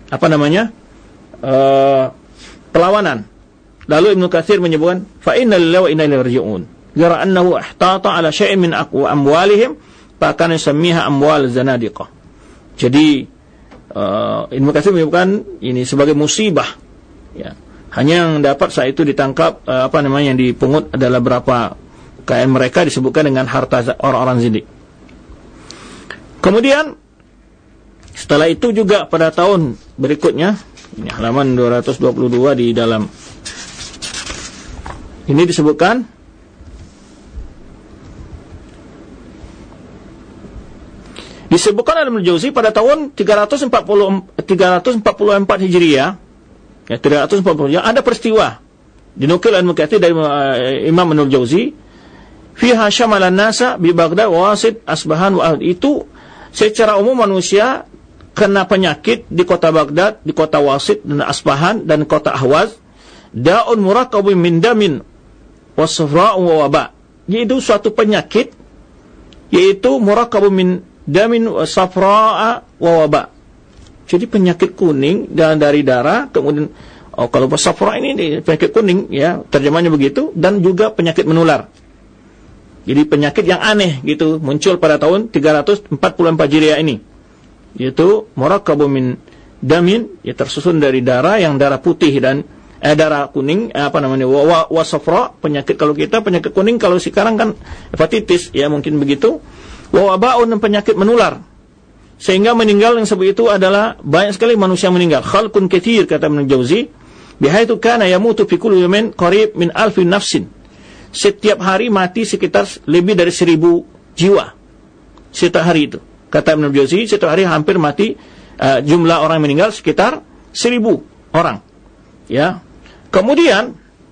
perlawanan. Lalu Ibnu Katsir menyebutkan fa inna lillahi wa inna ilaihi raji'un. Gara annahu ihtata ala syai'in min amwalihim fa kana yusammiha amwal zanadiqah. Jadi Ibnu Katsir menyebutkan ini sebagai musibah, ya. Hanya yang dapat saat itu ditangkap yang dipungut adalah berapa kekayaan mereka, disebutkan dengan harta orang-orang zindik. Kemudian setelah itu juga pada tahun berikutnya, ini halaman 222 di dalam ini disebutkan oleh Ibnu Jauzi pada tahun 344 Hijriah, ya, 340 ada peristiwa dinukil oleh Mukatsir dari Imam Ibnu Jauzi, fiha syamalan nasa bi Baghdad wa Wasit Asbahan wa Ahd. Itu secara umum manusia kena penyakit di kota Baghdad, di kota Wasit dan Asbahan dan kota Ahwaz, da'un murakkabun min damin wasafra'u wa waba. Yaitu suatu penyakit, yaitu murakkabun min damin wasafra'a wa waba. Jadi penyakit kuning dan dari darah, kemudian kalau safra ini penyakit kuning, ya, terjemahnya begitu, dan juga penyakit menular. Jadi penyakit yang aneh gitu muncul pada tahun 344 Hijriah ini, yaitu murakkabun min damin, ya, tersusun dari darah, yang darah putih dan darah kuning, wasafra, penyakit kalau kita penyakit kuning, kalau sekarang kan hepatitis, ya, mungkin begitu. Wa wabaun, penyakit menular, sehingga meninggal yang seperti itu adalah banyak sekali manusia meninggal. Khalqun katsir, kata Ibnu Jauzi, bihaitu kana yamutu fi kulli yawmin qarib min alfi nafsin. Setiap hari mati sekitar lebih dari 1000 jiwa setiap hari itu. Kata Ibnu Jauzi, setiap hari hampir mati jumlah orang meninggal sekitar 1.000 orang. Ya. Kemudian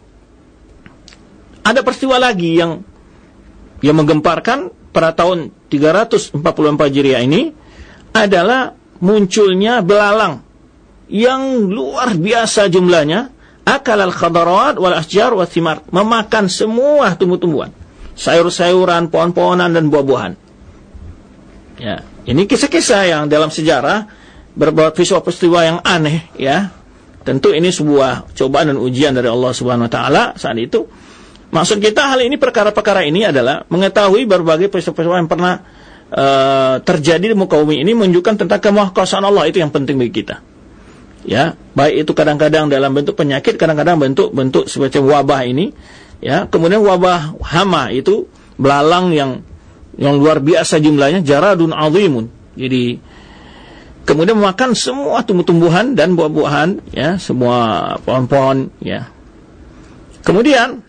ada peristiwa lagi yang menggemparkan pada tahun 344 Hijriah ini adalah munculnya belalang yang luar biasa jumlahnya, akalal khadarawat wal asjar wal thimar, memakan semua tumbuh-tumbuhan, sayur-sayuran, pohon-pohonan dan buah-buahan. Ya, ini kisah-kisah yang dalam sejarah berbau peristiwa yang aneh, ya. Tentu ini sebuah cobaan dan ujian dari Allah Subhanahu wa taala saat itu. Maksud kita hal ini, perkara-perkara ini adalah mengetahui berbagai peristiwa yang pernah terjadi di muka bumi ini, menunjukkan tentang kemahakuasaan Allah. Itu yang penting bagi kita. Ya, baik itu kadang-kadang dalam bentuk penyakit, kadang-kadang bentuk seperti wabah ini, ya. Kemudian wabah hama itu belalang yang luar biasa jumlahnya, jaradun azimun. Jadi kemudian memakan semua tumbuh-tumbuhan dan buah-buahan, ya, semua pohon-pohon, ya. Kemudian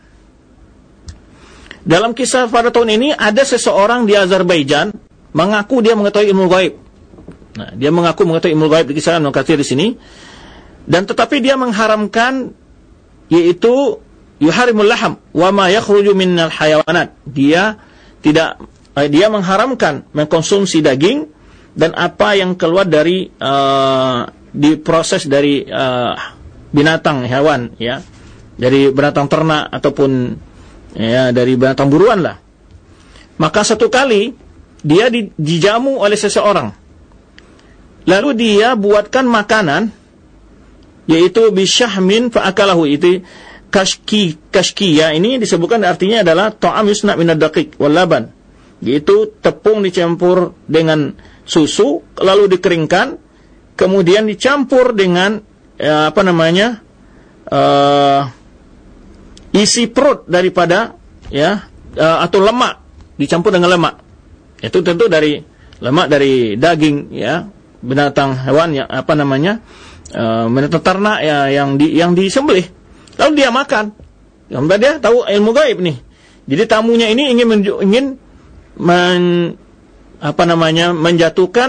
dalam kisah pada tahun ini ada seseorang di Azerbaijan mengaku dia mengetahui ilmu gaib. Nah, dia mengaku mengetahui ilmu gaib, di kisah Ibnu Katsir di sini. Dan tetapi dia mengharamkan, yaitu yuharimul laham wa ma yakhruju minal hayawanat. Dia mengharamkan mengkonsumsi daging dan apa yang keluar dari diproses dari binatang hewan, ya, dari binatang ternak ataupun, ya, dari binatang buruan lah. Maka satu kali dia dijamu oleh seseorang, lalu dia buatkan makanan, yaitu bisyahmin fa'akalahu. Itu kashkiya ini disebutkan artinya adalah ta'am yusna minad daqiq wal laban, yaitu tepung dicampur dengan susu lalu dikeringkan, kemudian dicampur dengan isi perut daripada, ya, atau lemak, dicampur dengan lemak. Itu tentu dari lemak dari daging, ya, binatang hewan yang binatang ternak, ya, yang disembelih. Lalu dia makan. Dia tahu ilmu gaib nih. Jadi tamunya ini ingin menjatuhkan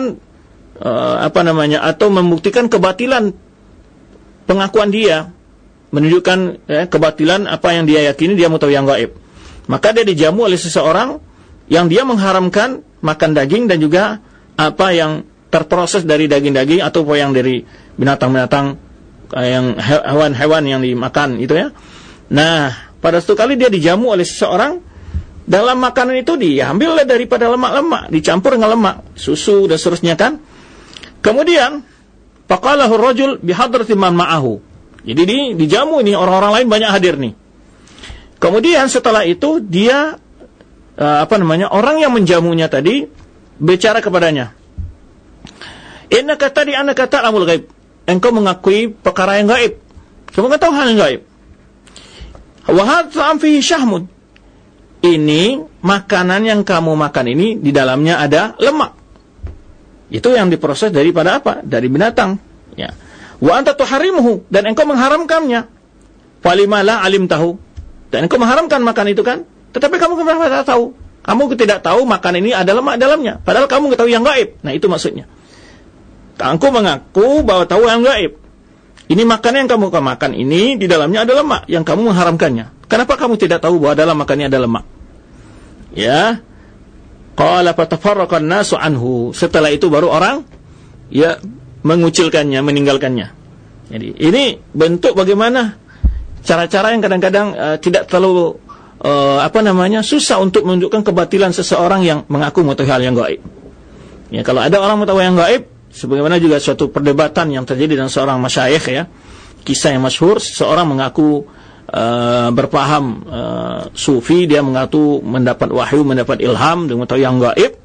atau membuktikan kebatilan pengakuan dia, menunjukkan, ya, kebatilan apa yang dia yakini, dia mau tahu yang gaib. Maka dia dijamu oleh seseorang yang dia mengharamkan makan daging dan juga apa yang terproses dari daging-daging atau yang dari binatang-binatang, yang hewan-hewan yang dimakan itu, ya. Nah, pada suatu kali dia dijamu oleh seseorang, dalam makanan itu diambil daripada lemak-lemak, dicampur dengan lemak, susu dan seterusnya, kan. Kemudian faqalahu ar-rajul bihadrati man ma'ahu. Jadi dijamu ini, orang-orang lain banyak hadir nih. Kemudian setelah itu dia orang yang menjamunya tadi bicara kepadanya, innaka tadi annaka ta'lamul ghaib. Engkau mengakui perkara yang gaib. Kamu tahu hal yang gaib. Wa hadza fihi syahmun. Ini makanan yang kamu makan ini di dalamnya ada lemak. Itu yang diproses daripada apa? Dari binatang, ya. Wa anta tuharimuhu, dan engkau mengharamkannya. Falima la alim tahu. Dan engkau mengharamkan makan itu, kan? Tetapi kamu tidak tahu. Kamu tidak tahu makan ini ada lemak dalamnya. Padahal kamu mengetahui yang gaib. Nah, itu maksudnya. Engkau mengaku bahwa tahu yang gaib. Ini makanan yang kamu makan ini di dalamnya ada lemak yang kamu mengharamkannya. Kenapa kamu tidak tahu bahwa dalam makannya ada lemak? Ya. Qala fatafarraqan nasu anhu. Setelah itu baru orang, ya, mengucilkannya, meninggalkannya. Jadi ini bentuk bagaimana cara-cara yang kadang-kadang tidak terlalu susah untuk menunjukkan kebatilan seseorang yang mengaku mengetahui hal yang gaib. Ya, kalau ada orang mengetahui yang gaib, sebagaimana juga suatu perdebatan yang terjadi dengan seorang masyayikh, ya, kisah yang masyhur, seseorang mengaku berpaham sufi, dia mengaku mendapat wahyu, mendapat ilham, dia mengetahui yang gaib.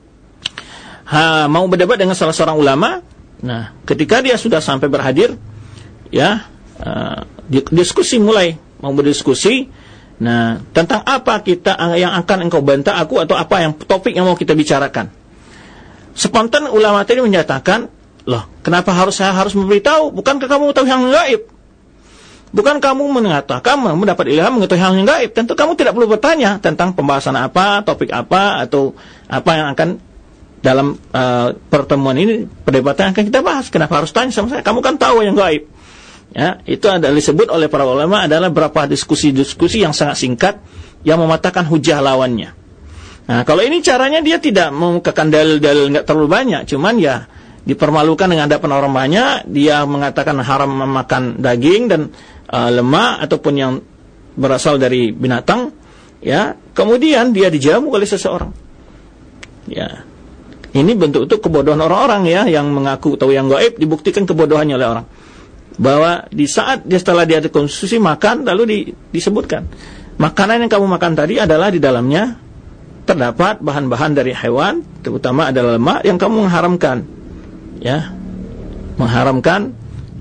Mau berdebat dengan salah seorang ulama. Nah, ketika dia sudah sampai berhadir, ya, diskusi mulai, mau berdiskusi. Nah, tentang apa yang akan engkau bantah aku, atau apa yang topik yang mau kita bicarakan. Spontan ulama tadi menyatakan, loh, kenapa saya harus memberitahu? Bukankah kamu tahu yang gaib? Bukan kamu mengatakan mendapat ilham mengetahui hal yang gaib? Tentu kamu tidak perlu bertanya tentang pembahasan apa, topik apa, atau apa yang akan dalam pertemuan ini, perdebatan akan kita bahas. Kenapa harus tanya sama saya? Kamu kan tahu yang gaib. Ya, itu adalah disebut oleh para ulama adalah beberapa diskusi-diskusi yang sangat singkat yang mematahkan hujah lawannya. Nah, kalau ini caranya dia tidak mengemukakan dalil-dalil nggak terlalu banyak, cuman ya dipermalukan dengan hadapan orang banyak, dia mengatakan haram memakan daging dan lemak ataupun yang berasal dari binatang, ya. Kemudian dia dijamu oleh seseorang. Ya. Ini bentuk-bentuk kebodohan orang-orang ya yang mengaku tahu yang gaib, dibuktikan kebodohannya oleh orang. Bahwa di saat dia setelah dia dikonsumsi makan, lalu disebutkan makanan yang kamu makan tadi adalah di dalamnya terdapat bahan-bahan dari hewan, terutama adalah lemak yang kamu mengharamkan, ya, mengharamkan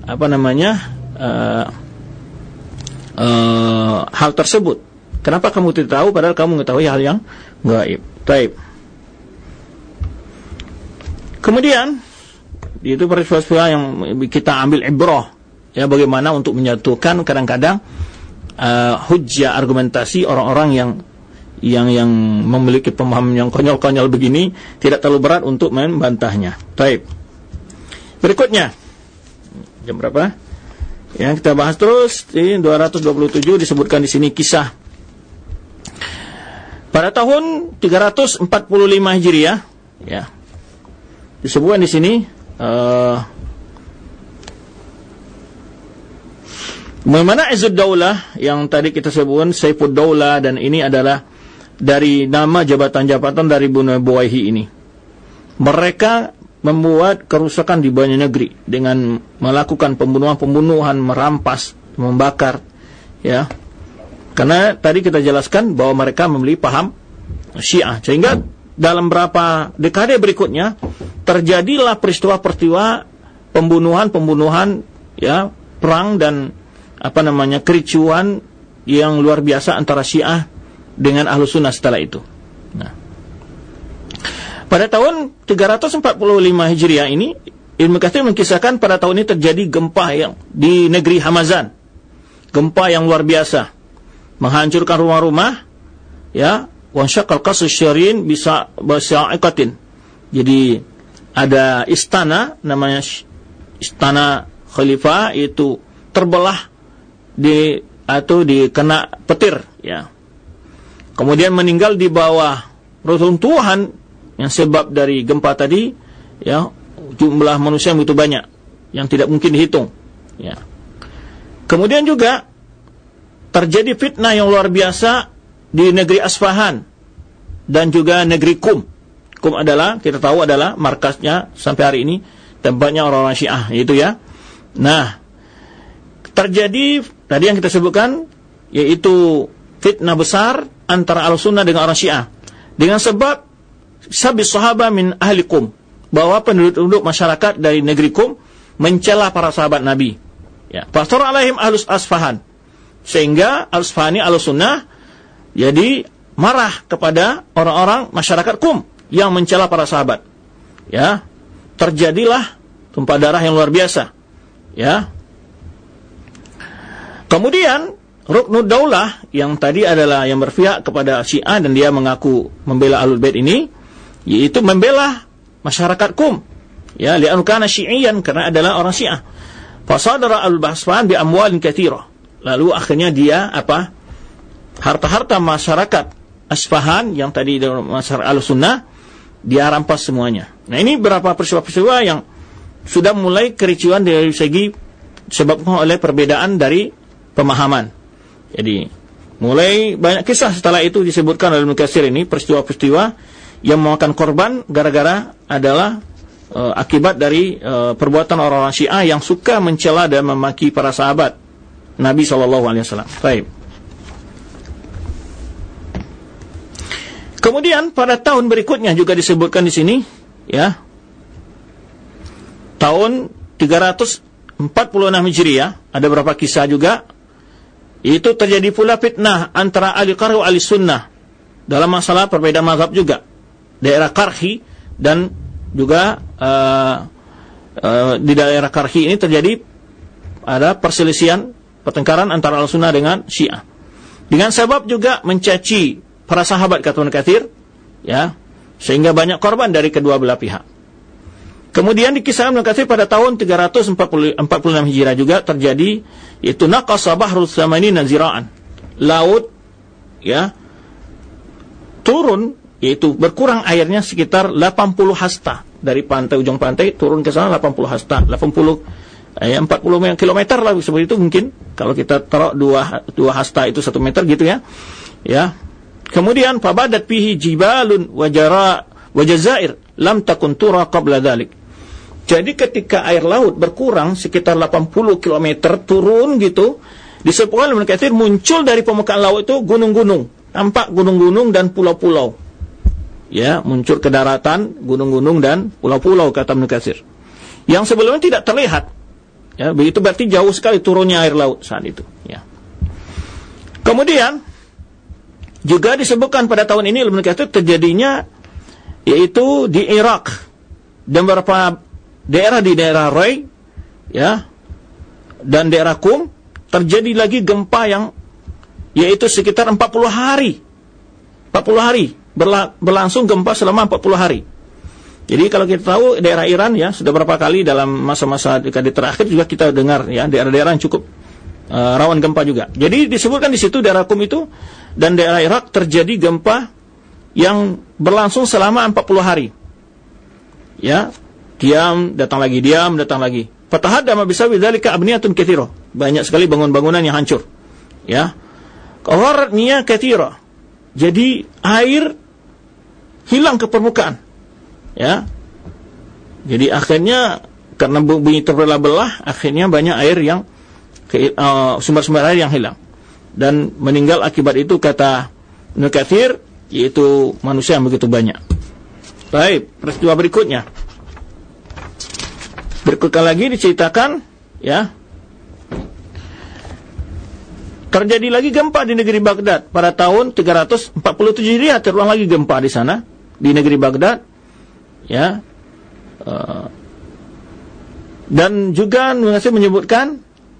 hal tersebut. Kenapa kamu tidak tahu padahal kamu mengetahui hal yang gaib? Taib. Kemudian itu peristiwa yang kita ambil ibrah, ya, bagaimana untuk menyatukan kadang-kadang hujjah argumentasi orang-orang yang memiliki pemahaman yang konyol-konyol begini tidak terlalu berat untuk membantahnya. Taib. Berikutnya, jam berapa? Yang kita bahas terus di 227 disebutkan di sini kisah pada tahun 345 Hijriah, ya. Disebutkan di sini bagaimana Izzud Daulah yang tadi kita sebutkan Saifud Daulah, dan ini adalah dari nama jabatan-jabatan dari Banu Buwaihi ini. Mereka membuat kerusakan di banyak negeri dengan melakukan pembunuhan-pembunuhan, merampas, membakar, ya. Karena tadi kita jelaskan bahwa mereka memiliki paham Syiah, sehingga dalam beberapa dekade berikutnya terjadilah peristiwa-peristiwa pembunuhan, ya, perang dan kericuan yang luar biasa antara Syiah dengan Ahlus Sunnah setelah itu. Nah, pada tahun 345 Hijriah ini, Ibnu Katsir mengisahkan pada tahun ini terjadi gempa yang di negeri Hamazan. Gempa yang luar biasa, menghancurkan rumah-rumah, ya, wa syaqqal qasr syarin bisa basa'iqatin. Jadi ada istana namanya Istana Khalifah, itu terbelah dikena petir, ya. Kemudian meninggal di bawah reruntuhan yang sebab dari gempa tadi, ya, jumlah manusia yang begitu banyak yang tidak mungkin dihitung, ya. Kemudian juga terjadi fitnah yang luar biasa di negeri Asfahan dan juga negeri Qum. Qum adalah, kita tahu adalah markasnya sampai hari ini, tempatnya orang-orang Syiah, itu ya. Nah, terjadi tadi yang kita sebutkan, yaitu fitnah besar antara Ahlussunnah dengan orang Syiah dengan sebab sabis sahabat min ahli Qum, bahwa penduduk masyarakat dari negeri Qum mencela para sahabat Nabi, ya. Fastar alaihim ahlus Asfahan, sehingga Al-Asfahani Ahlussunnah jadi marah kepada orang-orang masyarakat Qum yang mencela para sahabat, ya. Terjadilah tumpah darah yang luar biasa, ya. Kemudian Ruknud Daulah yang tadi adalah yang berpihak kepada Syiah dan dia mengaku membela Ahlul Bait ini, yaitu membela masyarakat Qum, ya, li'annahu kana Syi'iyan, karena adalah orang Syiah. Fasadara al-Asfahan bi amwalin katsirah. Lalu akhirnya dia harta-harta masyarakat Asfahan yang tadi masyarakat Ahlussunnah dia rampas semuanya. Nah, ini beberapa peristiwa-peristiwa yang sudah mulai kericuan dari segi disebabkan oleh perbedaan dari pemahaman. Jadi mulai banyak kisah setelah itu disebutkan oleh Ibnu Katsir ini, peristiwa-peristiwa yang memakan korban gara-gara adalah akibat dari perbuatan orang-orang Syiah yang suka mencela dan memaki para sahabat Nabi SAW. Baik. Kemudian pada tahun berikutnya juga disebutkan di sini, ya, tahun 346 Hijriah, ada beberapa kisah juga. Itu terjadi pula fitnah antara ahli Qarhi wa ahli Sunnah dalam masalah perbedaan mazhab juga. Daerah Qarhi dan juga di daerah Qarhi ini terjadi ada perselisihan, pertengkaran antara Ahlussunnah dengan Syiah. Dengan sebab juga mencaci para sahabat, kata Ibnu Katsir, ya, sehingga banyak korban dari kedua belah pihak. Kemudian dikisahkan Ibnu Katsir pada tahun 346 Hijriah juga terjadi, yaitu naqasa bahru tsamanina zira'an. Laut ya turun, yaitu berkurang airnya sekitar 80 hasta dari pantai, ujung pantai turun ke sana 80 hasta, 40 km lah seperti itu mungkin kalau kita taruh 2 hasta itu 1 meter gitu ya. Ya. Kemudian fabadat fihi jibalun wa jazair lam takun tura qabla dzalik. Jadi ketika air laut berkurang sekitar 80 km turun gitu, disebutkan Ibnu Katsir muncul dari permukaan laut itu gunung-gunung, tampak gunung-gunung dan pulau-pulau. Ya, muncul ke daratan gunung-gunung dan pulau-pulau kata Ibnu Katsir. Yang sebelumnya tidak terlihat. Ya, begitu berarti jauh sekali turunnya air laut saat itu, ya. Kemudian juga disebutkan pada tahun ini Ibnu Katsir terjadinya yaitu di Irak dan beberapa daerah di daerah Rai ya dan daerah Qum terjadi lagi gempa yang yaitu sekitar 40 hari berlangsung gempa selama 40 hari. Jadi kalau kita tahu daerah Iran ya sudah berapa kali dalam masa-masa dekade terakhir juga kita dengar ya daerah-daerah yang cukup rawan gempa juga. Jadi disebutkan di situ daerah Qum itu dan daerah Irak terjadi gempa yang berlangsung selama 40 hari. Ya, diam, datang lagi, diam, datang lagi. Fatahaddama bisawi dzalika abniyatun katsira. Banyak sekali bangunan-bangunan yang hancur. Ya. Gharat miyah katsira. Jadi air hilang ke permukaan. Ya. Jadi akhirnya karena bumi terbelah-belah, akhirnya banyak air yang sumber-sumber air yang hilang. Dan meninggal akibat itu kata Ibnu Katsir, yaitu manusia yang begitu banyak. Baik, peristiwa berikutnya. Berikutnya lagi diceritakan ya terjadi lagi gempa di negeri Baghdad pada tahun 347 Hijriah, terulang lagi gempa di sana di negeri Baghdad ya. Dan juga menyebutkan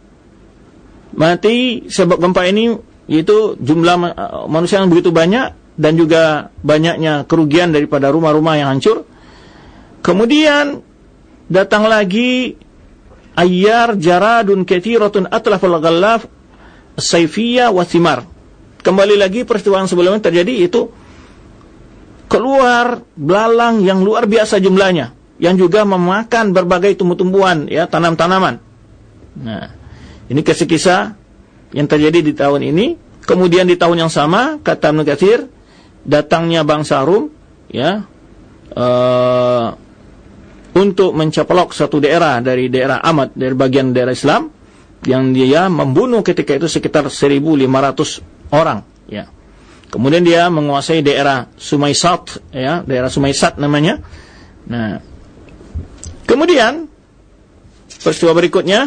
mati sebab gempa ini yaitu jumlah manusia yang begitu banyak dan juga banyaknya kerugian daripada rumah-rumah yang hancur. Kemudian datang lagi ayyar jaradun katsiratun atlafal ghallaf as-sayfiyah wa thimar. Kembali lagi peristiwa yang sebelumnya terjadi, itu keluar belalang yang luar biasa jumlahnya yang juga memakan berbagai tumbuh-tumbuhan ya, tanam-tanaman. Nah, ini kisah-kisah yang terjadi di tahun ini. Kemudian di tahun yang sama kata Ibnu Katsir datangnya bangsa Rum ya untuk mencaplok satu daerah dari daerah Amad, dari bagian daerah Islam, yang dia membunuh ketika itu sekitar 1.500 orang ya. Kemudian dia menguasai daerah Sumaisat ya, daerah Sumaisat namanya. Nah, kemudian peristiwa berikutnya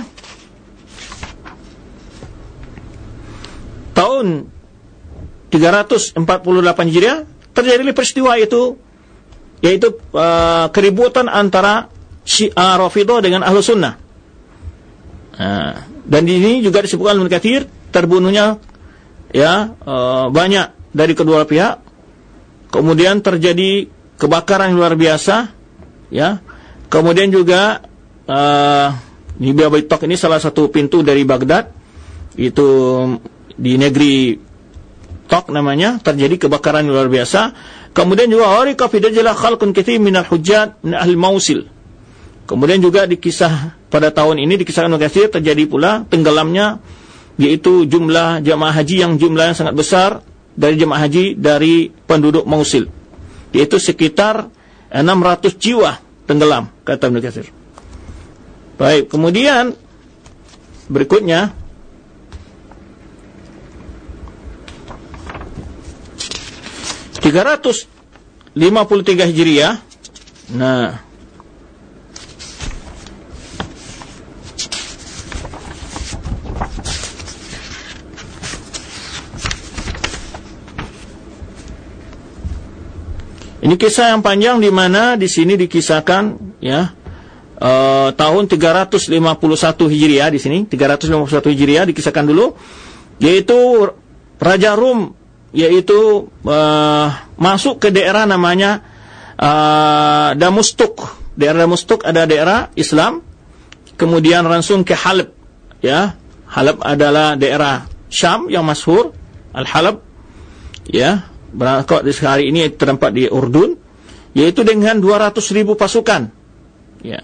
tahun 348 Hijriah terjadi peristiwa itu, yaitu keributan antara Syiah Rafidhah dengan Ahlus Sunnah. Dan di sini juga disebutkan Ibnu Katsir terbunuhnya ya banyak dari kedua pihak. Kemudian terjadi kebakaran yang luar biasa ya. Kemudian juga di Baitok ini salah satu pintu dari Baghdad, itu di negeri Tok namanya, terjadi kebakaran yang luar biasa. Kemudian juga harika fi dajjal khalqun katsir minal hujjat min ahli Mausil. Kemudian juga dikisah pada tahun ini dikisahkan Ibnu Katsir terjadi pula tenggelamnya yaitu jumlah jamaah haji yang jumlahnya sangat besar dari jamaah haji dari penduduk Mausil, yaitu sekitar 600 jiwa tenggelam kata Ibnu Katsir. Baik, kemudian berikutnya (353 Hijriah). Nah, ini kisah yang panjang di mana di sini dikisahkan ya tahun 351 Hijriah di sini 351 Hijriah dikisahkan dulu, yaitu Raja Rum yaitu masuk ke daerah namanya Damaskus. Daerah Damaskus ada daerah Islam. Kemudian langsung ke Halab, ya. Halab adalah daerah Syam yang masyhur, Al-Halab, ya. Berangkat di hari ini terdapat di Urdun, yaitu dengan 200.000 pasukan, ya.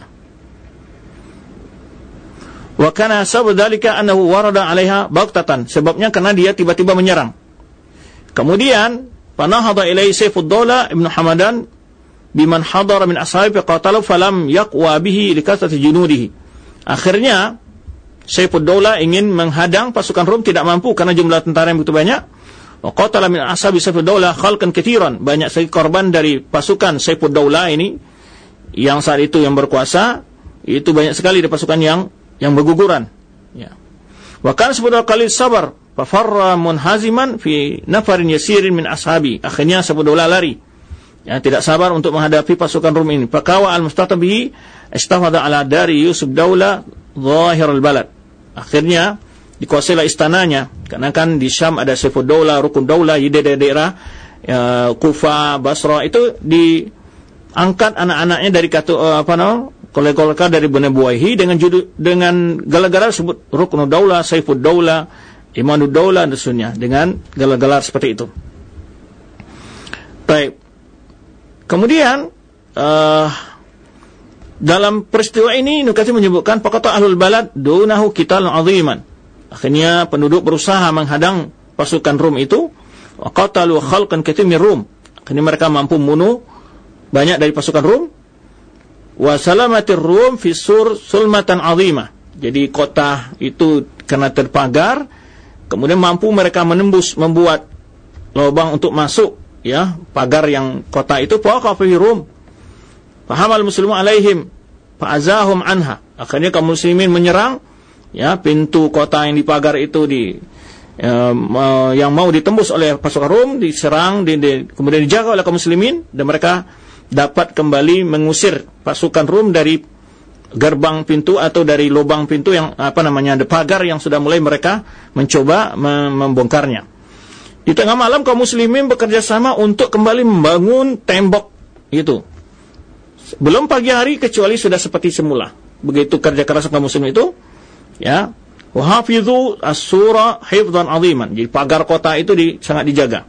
Wa kana sabab dzalika annahu warada 'alaiha baghtatan. Sebabnya karena dia tiba-tiba menyerang. Kemudian fanahada ilai Saifuddaulah Ibn Hamadan biman hadara min ashabi qatalu falam yaqwa bihi likasrati junudihi. Akhirnya Saifuddaulah ingin menghadang pasukan Rom, tidak mampu karena jumlah tentara yang begitu banyak. Wa qatala min ashabi Saifuddaulah khalqan katsiran. Banyak sekali korban dari pasukan Saifuddaulah ini yang saat itu yang berkuasa, itu banyak sekali dari pasukan yang berguguran, ya. Wa kana Saifuddaulah qalil sabar fa farra munhaziman fi nafarin yasirin min ashabi. Akhirnya Saifuddaulah lari, ya, tidak sabar untuk menghadapi pasukan Rum ini. Fakawa al-mustatabihi istafada ala dari Yusuf Daulah zahirul balad. Akhirnya dikuasailah istananya, karena kan di Syam ada Saifuddaulah, Rukun Daulah, daerah Kufa, Basra, itu diangkat anak-anaknya dari kolega-kolega dari Bani Buwaihi dengan gelar-gelar sebut Rukun Daulah, Saifuddaulah, Imanud Daulah dan sebagainya, dengan gelar-gelar seperti itu. Baik. Kemudian dalam peristiwa ini Nukati menyebutkan faqata ahlul balad dunahu qitalun aziman. Akhirnya penduduk berusaha menghadang pasukan Rum itu, wa qatalu khalqan katsiran min Rum. Akhirnya mereka mampu membunuh banyak dari pasukan Rum. Wa salamatir Rum fi sur sulmatan azimah. Jadi kota itu karena terpagar, kemudian mampu mereka menembus, membuat lubang untuk masuk, ya, pagar yang kota itu. Faqafihi Rum fahamal muslimun alaihim fa'azahum anha. Akhirnya kaum muslimin menyerang, ya, pintu kota yang dipagar itu yang mau ditembus oleh pasukan Rum diserang, kemudian dijaga oleh kaum muslimin, dan mereka dapat kembali mengusir pasukan Rum dari gerbang pintu atau dari lubang pintu yang pagar yang sudah mulai mereka mencoba membongkarnya. Di tengah malam kaum muslimin bekerja sama untuk kembali membangun tembok itu. Belum pagi hari kecuali sudah seperti semula. Begitu kerja keras kaum muslimin itu, ya. Wa hafizu as-sura hifdzan 'aziman. Jadi pagar kota itu sangat dijaga.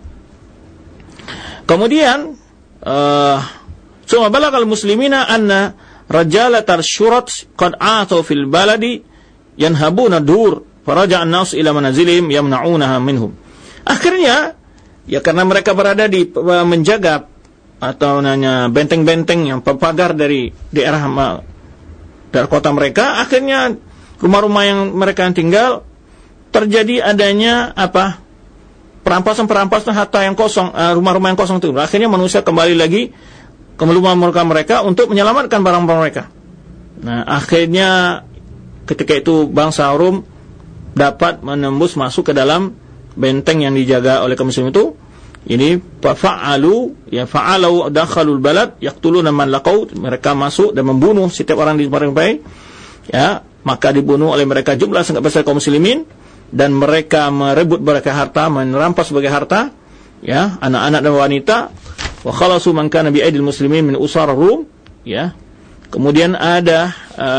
Kemudian summa balagal muslimina anna rajalatar syurat qad atau fil baladi yanhabuna dur faraja an-nas ila manazilihim yamna'unaha minhum. Akhirnya, ya, karena mereka berada di menjaga atau benteng-benteng yang pagar dari daerah kota mereka, akhirnya rumah-rumah yang mereka tinggal terjadi adanya perampasan harta yang kosong, rumah-rumah yang kosong itu. Akhirnya manusia kembali lagi ke rumah mereka untuk menyelamatkan barang-barang mereka. Nah, akhirnya ketika itu bangsa Rum dapat menembus masuk ke dalam benteng yang dijaga oleh kaum muslim itu. Ini fa'alu dakhalul balad yaqtuluna man laqaw. Mereka masuk dan membunuh setiap orang di tempat, ya, maka dibunuh oleh mereka jumlah sangat besar kaum muslimin, dan mereka merebut mereka harta, merampas sebagai harta, ya, anak-anak dan wanita. Wa khalasu man kana bi aidil muslimin min usar Rum, ya. Kemudian ada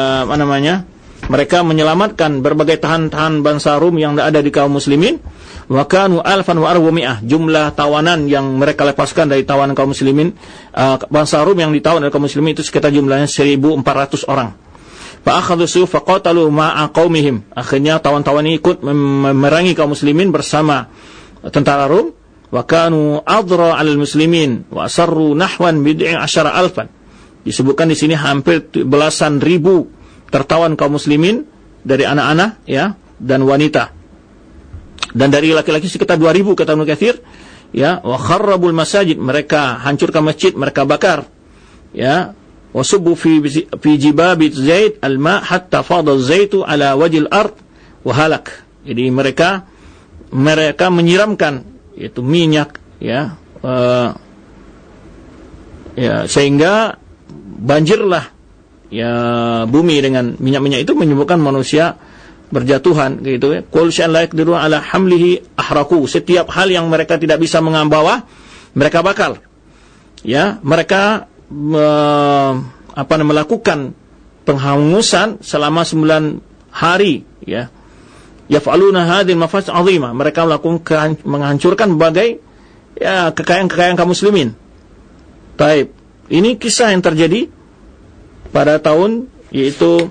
mereka menyelamatkan berbagai tahan-tahan bangsa Rum yang ada di kaum muslimin. Wa kanu alfan wa arba'mi'ah. Jumlah tawanan yang mereka lepaskan dari tawanan kaum muslimin, bangsa Rum yang ditawan oleh kaum muslimin itu sekitar jumlahnya 1.400 orang. Fa akhadhu suyuf fa qatalu ma'a qaumihim. Akhirnya tawan-tawan ini ikut memerangi kaum muslimin bersama tentara Rum. Wa kanu adra 'alal muslimin wa asarru nahwan bid'i asyara alfan. Disebutkan di sini hampir belasan ribu tertawan kaum muslimin dari anak-anak, ya, dan wanita. Dan dari laki-laki sekitar 2.000 kata Ibnu Katsir, ya. Wa kharrabul masajid, mereka hancurkan masjid, mereka bakar, ya. Wa subbu fi jibabit zait alma hatta fadha zaitu ala wajhil ard wa halak. Jadi mereka menyiramkan itu minyak, ya, ya, sehingga banjirlah, ya, bumi dengan minyak-minyak itu, menyebabkan manusia berjatuhan, gitu, ya. Qul sya'an la yaqdiru ala hamlihi ahraku. Setiap hal yang mereka tidak bisa membawa, mereka bakar. Ya, mereka melakukan penghangusan selama 9 hari, ya. Yaf'aluna hadhil mafasid 'azimah. Mereka melakukan menghancurkan berbagai kekayaan kaum muslimin. Baik. Ini kisah yang terjadi pada tahun yaitu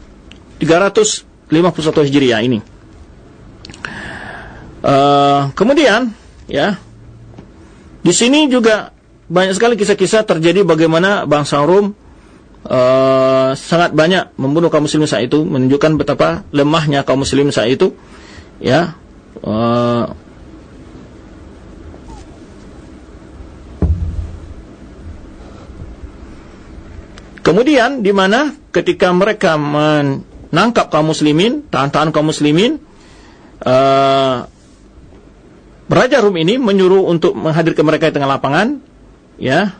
351 Hijriah ini. Kemudian, ya, di sini juga banyak sekali kisah-kisah terjadi bagaimana bangsa Rom sangat banyak membunuh kaum muslimin saat itu, menunjukkan betapa lemahnya kaum muslimin saat itu, ya. Kemudian di mana ketika mereka menangkap kaum muslimin, tahan-tahan kaum muslimin, Raja Rum ini menyuruh untuk menghadirkan mereka di tengah lapangan, ya,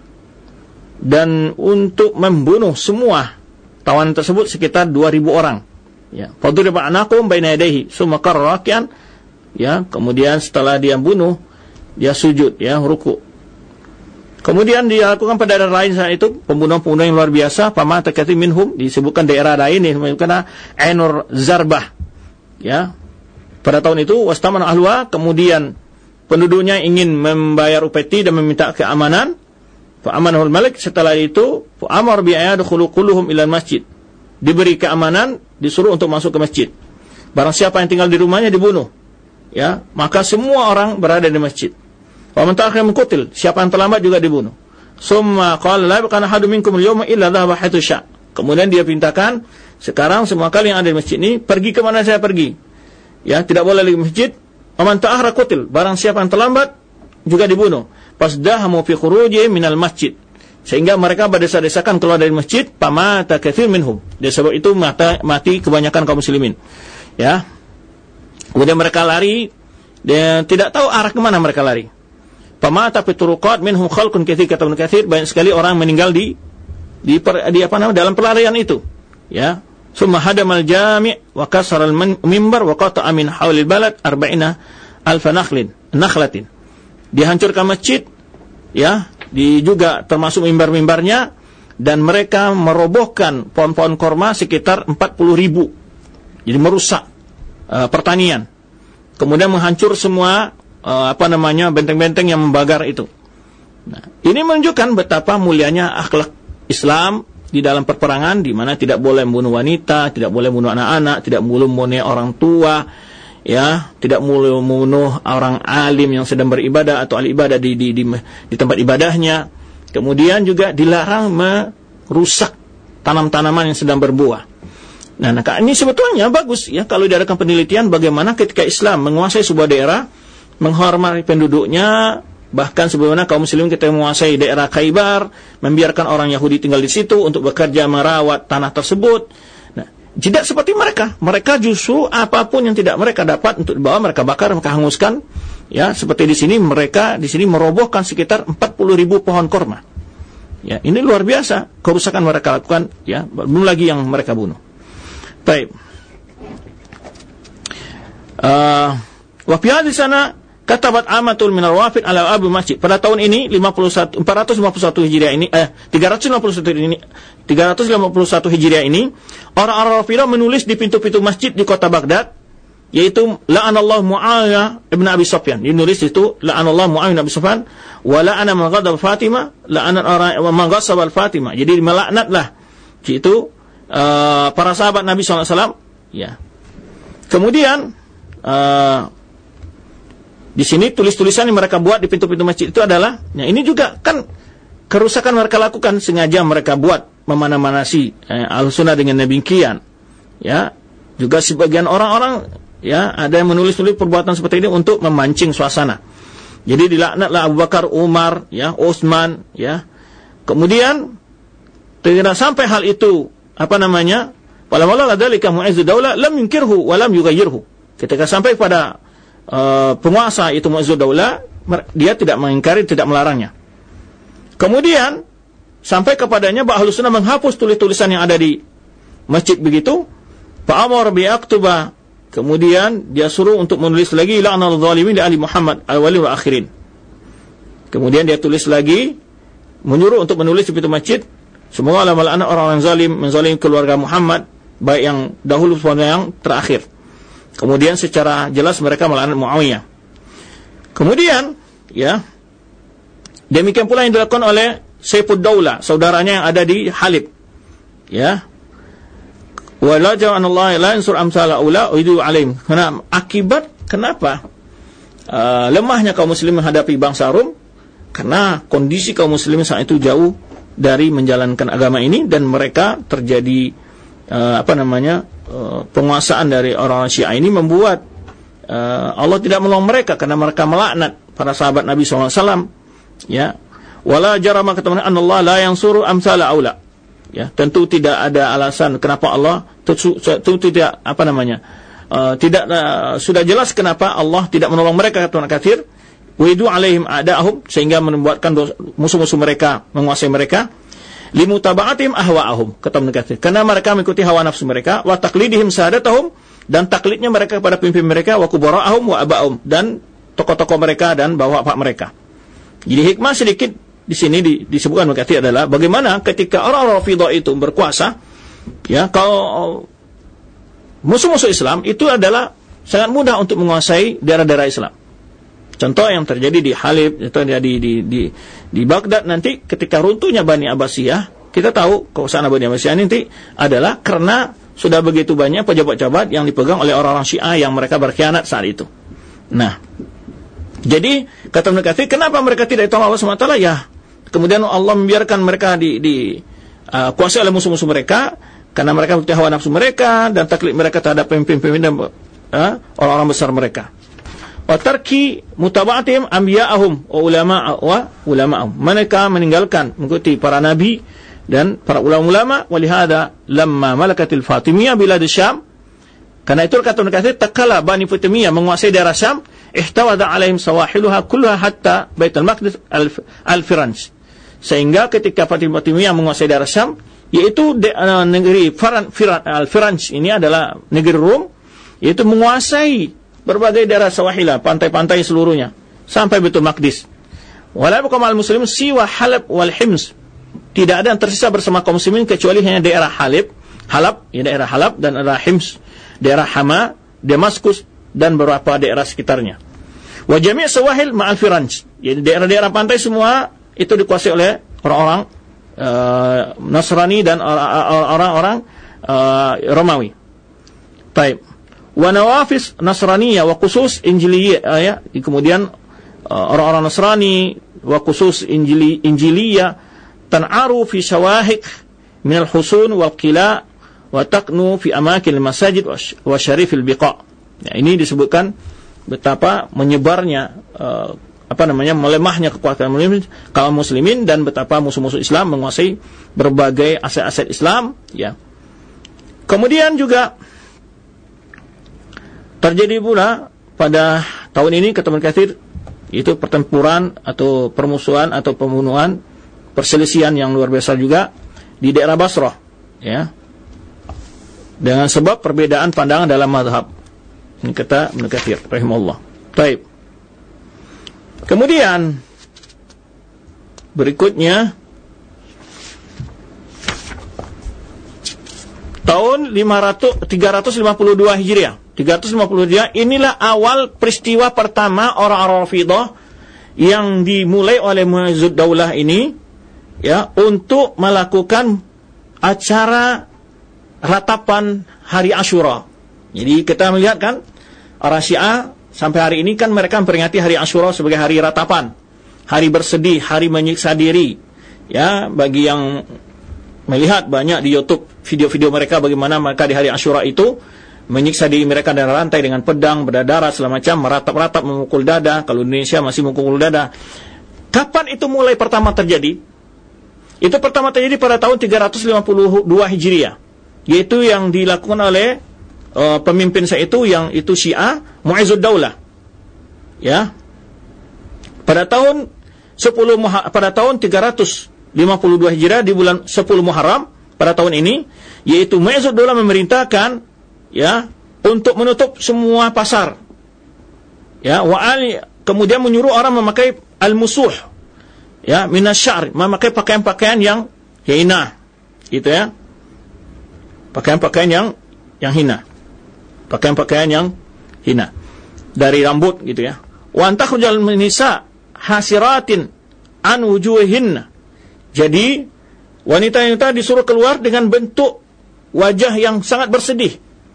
dan untuk membunuh semua tawanan tersebut sekitar 2.000 orang. Ya, fadriba anakum baina yadayhi summa qarra raki'an, ya, kemudian setelah dia bunuh, dia sujud, ya, ruku'. Kemudian dia lakukan pada daerah lain saat itu pembunuhan-pembunuhan yang luar biasa. Fama takati minhum, disebutkan daerah lain yang disebutkan Ainur Zarbah, ya. Pada tahun itu wastaman ahluha, kemudian penduduknya ingin membayar upeti dan meminta keamanan. Fa'amanahul malik, setelah itu fa'amar bi'ayadkhulu kulluhum ila masjid. Diberi keamanan, disuruh untuk masuk ke masjid. Barang siapa yang tinggal di rumahnya dibunuh, ya, maka semua orang berada di masjid. Wa man ta'akhir mengkutil, siapa yang terlambat juga dibunuh. Summa qala la yabqa ahadun minkum al-yawma illa dhahaba haitsu sya'. Kemudian dia perintahkan, sekarang semua kalian yang ada di masjid ini pergi ke mana saya pergi. Ya, tidak boleh lagi masjid. Wa man ta'akhara qutil, barang siapa yang terlambat juga dibunuh. Fasdahamu fi khuruji minal masjid, sehingga mereka berdesa-desakan keluar dari masjid. Pamata katsir minhum, dia sebab itu mati kebanyakan kaum muslimin, ya. Kemudian mereka lari dan tidak tahu arah ke mana mereka lari. Pamata fi turuqat minhum khalqun katsir, kata Ibnu Katsir, banyak sekali orang meninggal di dalam pelarian itu, ya. Summa hadamal jami' wa kasara al-mimbar wa qata'a min hawlil balad 40,000 nakhlatin. Dihancurkan masjid, ya, juga termasuk mimbar-mimbarnya, dan mereka merobohkan pohon-pohon korma sekitar 40.000. Jadi merusak pertanian. Kemudian menghancur semua benteng-benteng yang membakar itu. Nah, ini menunjukkan betapa mulianya akhlak Islam di dalam perperangan, di mana tidak boleh membunuh wanita, tidak boleh membunuh anak-anak, tidak boleh membunuh orang tua, ya, tidak boleh membunuh orang alim yang sedang beribadah atau ahli ibadah di tempat ibadahnya. Kemudian juga dilarang merusak tanam-tanaman yang sedang berbuah. Nah, ini sebetulnya bagus, ya, kalau diadakan penelitian bagaimana ketika Islam menguasai sebuah daerah, menghormati penduduknya. Bahkan sebagaimana kaum muslimin kita menguasai daerah Khaybar, membiarkan orang Yahudi tinggal di situ untuk bekerja merawat tanah tersebut. Nah, tidak seperti mereka. Mereka justru apapun yang tidak mereka dapat untuk dibawa, mereka bakar, mereka hanguskan. Ya, seperti di sini mereka di sini merobohkan sekitar 40.000 pohon korma. Ya, ini luar biasa kerusakan mereka lakukan, ya, belum lagi yang mereka bunuh. Baik. Wa fi di sana katabat amatul minar wafid ala abu masjid. Pada tahun ini 451 Hijriah ini 351 Hijriah ini, orang-orang Rafidah menulis di pintu-pintu masjid di kota Baghdad, yaitu la'anallahu Muawiyah ibn Abi Sufyan. Dinulis itu la'anallahu Muawiyah ibn Abi Sufyan wa la'ana man ghadab Fatimah, la'ana orang man ghasab al-Fatimah. Jadi melaknatlah itu para sahabat Nabi SAW, ya. Kemudian di sini tulis-tulisan yang mereka buat di pintu-pintu masjid itu adalah, ya, ini juga kan kerusakan mereka lakukan, sengaja mereka buat memana-manasi Ahlussunnah dengan demikian, ya. Juga sebagian orang-orang, ya, ada yang menulis-tulis perbuatan seperti ini untuk memancing suasana. Jadi dilaknatlah Abu Bakar, Umar, ya, Utsman, ya. Kemudian tidak sampai hal itu Falamma dzalika mu'izzu daulah lam yunkirhu wa lam yughayyirhu. Ketika sampai pada penguasa itu Mu'izzu daulah, dia tidak mengingkari, tidak melarangnya. Kemudian sampai kepadanya bahwa Ahlussunnah menghapus tulis-tulisan yang ada di masjid begitu. Fa'amar bi'aktuba, kemudian dia suruh untuk menulis lagi la'nal zalimin li ahli Muhammad al-wali wa akhirin. Kemudian dia tulis lagi menyuruh untuk menulis di pintu masjid, semoga Allah melaknat orang-orang zalim, menzalim keluarga Muhammad, baik yang dahulu maupun yang terakhir. Kemudian secara jelas mereka melaknat Muawiyah. Kemudian, ya, demikian pula yang dilakukan oleh Saifud Daulah, saudaranya yang ada di Halib. Ya. Wala ja'anallahi la yansur amsala ula uidu alaihim. Karena akibat kenapa lemahnya kaum muslimin menghadapi bangsa Rom, karena kondisi kaum muslimin saat itu jauh dari menjalankan agama ini, dan mereka terjadi penguasaan dari orang Syiah ini membuat Allah tidak menolong mereka karena mereka melaknat para sahabat Nabi SAW. Ya, wala jarama kata Allah la yansuru amsala aula. Ya, tentu tidak ada alasan kenapa Allah tidak sudah jelas kenapa Allah tidak menolong mereka, kata kafir. Widu alaihim a'da'ahum, sehingga membuatkan musuh-musuh mereka menguasai mereka. Limutaba'atihim ahwa'ahum, kata kafir, karena mereka mengikuti hawa nafsu mereka. Wa taqlidihim sadatahum, dan taklidnya mereka kepada pemimpin mereka. Wa kubara'ahum wa aba'ahum, dan tokoh-tokoh mereka dan bapak-bapak mereka. Jadi hikmah sedikit di sini disebutkan berkati adalah bagaimana ketika orang Rafidhah itu berkuasa, ya, kalau musuh-musuh Islam itu adalah sangat mudah untuk menguasai daerah-daerah Islam. Contoh yang terjadi di Halib, itu di Baghdad nanti ketika runtuhnya Bani Abbasiyah, kita tahu kekuasaan Bani Abbasiyah nanti adalah karena sudah begitu banyak pejabat-pejabat yang dipegang oleh orang-orang Syiah yang mereka berkhianat saat itu. Nah, jadi kata Ibnu Katsir, kenapa mereka tidak ditolong Allah SWT? Ya, kemudian Allah membiarkan mereka kuasai oleh musuh-musuh mereka karena mereka mengikuti hawa nafsu mereka dan taklid mereka terhadap pemimpin-pemimpin dan orang-orang besar mereka. Wa tarki mutaba'atihim anbiya'ahum wa ulama'ahum. Mereka meninggalkan mengikuti para nabi dan para ulama-ulama. Walihada lamma malakatil Fatimiyah bilad Syam, karena itu kata Ibnu Katsir, tatkala Bani Fatimiyah menguasai daerah Syam, ihtawada alaihim sawahiluha kullaha hatta Baitul Maqdis al-Firanj. Sehingga ketika Fatimiyah menguasai daerah Syam, yaitu negeri al-Firanj ini adalah negeri Rom, yaitu menguasai berbagai daerah sawahilah, pantai-pantai seluruhnya sampai Baitul Maqdis. Wala baqa ma'al muslimin siwa Halab wal Hims. Tidak ada yang tersisa bersama kaum muslimin kecuali hanya daerah Halab, ya, daerah Halab dan daerah Hims, daerah Hama, Damaskus dan beberapa daerah sekitarnya. Wa jami' sawahil ma'al Firanj. Jadi daerah-daerah pantai semua itu dikuasai oleh orang-orang Nasrani dan orang-orang Romawi. Baik. Wa nawafis Nasraniyah wa khusus Injiliyah, ya. Kemudian orang-orang Nasrani wa khusus Injiliyah tan'aru fi syawahik min al-husun wal qila wa taqnu fi amakin al-masajid wa syarifil biqa. Ya, ini disebutkan betapa menyebarnya melemahnya kekuatan kaum muslimin dan betapa musuh-musuh Islam menguasai berbagai aset-aset Islam, ya. Kemudian juga terjadi pula pada tahun ini, kata Ibnu Katsir, itu pertempuran atau permusuhan atau pembunuhan, perselisihan yang luar biasa juga di daerah Basrah, ya, dengan sebab perbedaan pandangan dalam mazhab. Ini kata Ibnu Katsir rahimahullah. Baik. Kemudian berikutnya tahun 352 Hijriah. 352, inilah awal peristiwa pertama orang-orang Rafidhah yang dimulai oleh Mu'izzuddin Daulah ini, ya, untuk melakukan acara ratapan hari Asyura. Jadi kita melihat kan orang Syiah sampai hari ini kan mereka memperingati hari Asyura sebagai hari ratapan, hari bersedih, hari menyiksa diri. Ya, bagi yang melihat banyak di YouTube video-video mereka bagaimana mereka di hari Asyura itu menyiksa diri mereka dan rantai dengan pedang, berdarah segala macam, meratap-ratap, memukul dada. Kalau Indonesia masih memukul dada. Kapan itu mulai pertama terjadi? Itu pertama terjadi pada tahun 352 Hijriah, yaitu yang dilakukan oleh pemimpin saya itu, yang itu Syiah, Mu'izzuddin Daulah. Ya. Pada tahun 352 Hijriah di bulan 10 Muharram pada tahun ini, yaitu Mu'izzuddin Daulah memerintahkan, ya, untuk menutup semua pasar, ya, kemudian menyuruh orang memakai al-musuh, ya, minasy'ar, memakai pakaian-pakaian yang hina. Gitu ya. Pakaian-pakaian yang hina. Pakaian-pakaian yang hina. Dari rambut gitu ya. Wa antakhrujal nisa hasiratin an wujuhihinna. Jadi wanita-wanita disuruh keluar dengan bentuk wajah yang sangat bersedih.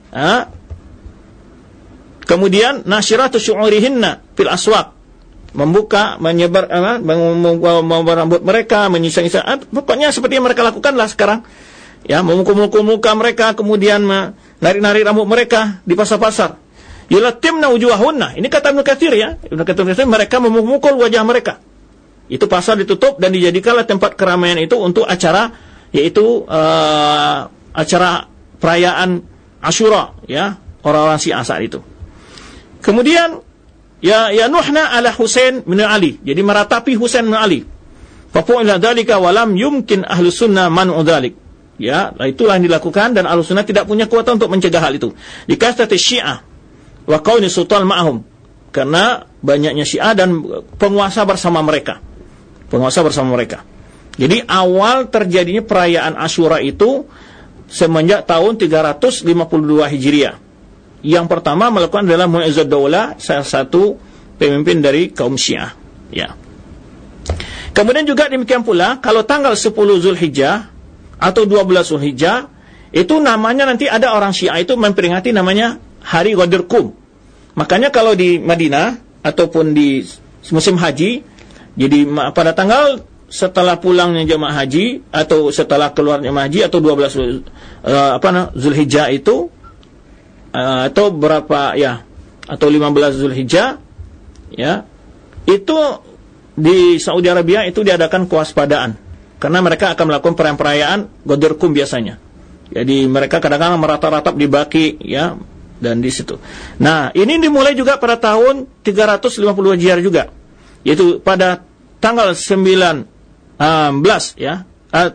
Kemudian nasyiratu syu'urihinna fil aswaq, membuka, menyebar rambut mereka, menyisang-isang, pokoknya seperti yang mereka lakukanlah sekarang. Ya, memukul-mukul muka mereka, kemudian menarik-narik rambut mereka di pasar-pasar. Yulatimna wujuhahunna. Ini kata Ibnu Katsir ya. Ibnu Katsir, mereka memukul wajah mereka. Itu pasar ditutup dan dijadikanlah tempat keramaian itu untuk acara, yaitu acara perayaan Asyura, ya, orang-orang Syiah saat itu. Kemudian ya nuhna ala Husain bin Ali. Jadi meratapi Husain bin Ali. Fa fu'ila dzalika wa lam yumkin ahlus sunnah man'u dzalik. Ya, itulah yang dilakukan dan Ahlus Sunnah tidak punya kuasa untuk mencegah hal itu. Dikasih Syiah wa qauni sultan ma'hum, karena banyaknya Syiah dan penguasa bersama mereka. Penguasa bersama mereka. Jadi awal terjadinya perayaan Asyura itu semenjak tahun 352 Hijriah. Yang pertama melakukan adalah Mu'izz ad-Daulah, salah satu pemimpin dari kaum Syiah. Ya. Kemudian juga demikian pula kalau tanggal 10 Zulhijjah atau 12 Zulhijjah, itu namanya nanti ada orang Syiah itu memperingati namanya Hari Ghadir Qum. Makanya kalau di Madinah ataupun di musim haji, jadi pada tanggal setelah pulangnya jemaah haji atau setelah keluarnya jemaah haji atau 12 Zulhijjah itu atau berapa ya, atau 15 Zulhijjah ya, itu di Saudi Arabia itu diadakan kewaspadaan. Karena mereka akan melakukan perayaan Ghadir Qum biasanya. Jadi mereka kadang-kadang merata-ratap di Baqi ya, dan di situ. Nah, ini dimulai juga pada tahun 350 Hijriah juga. Yaitu pada tanggal 18 ya,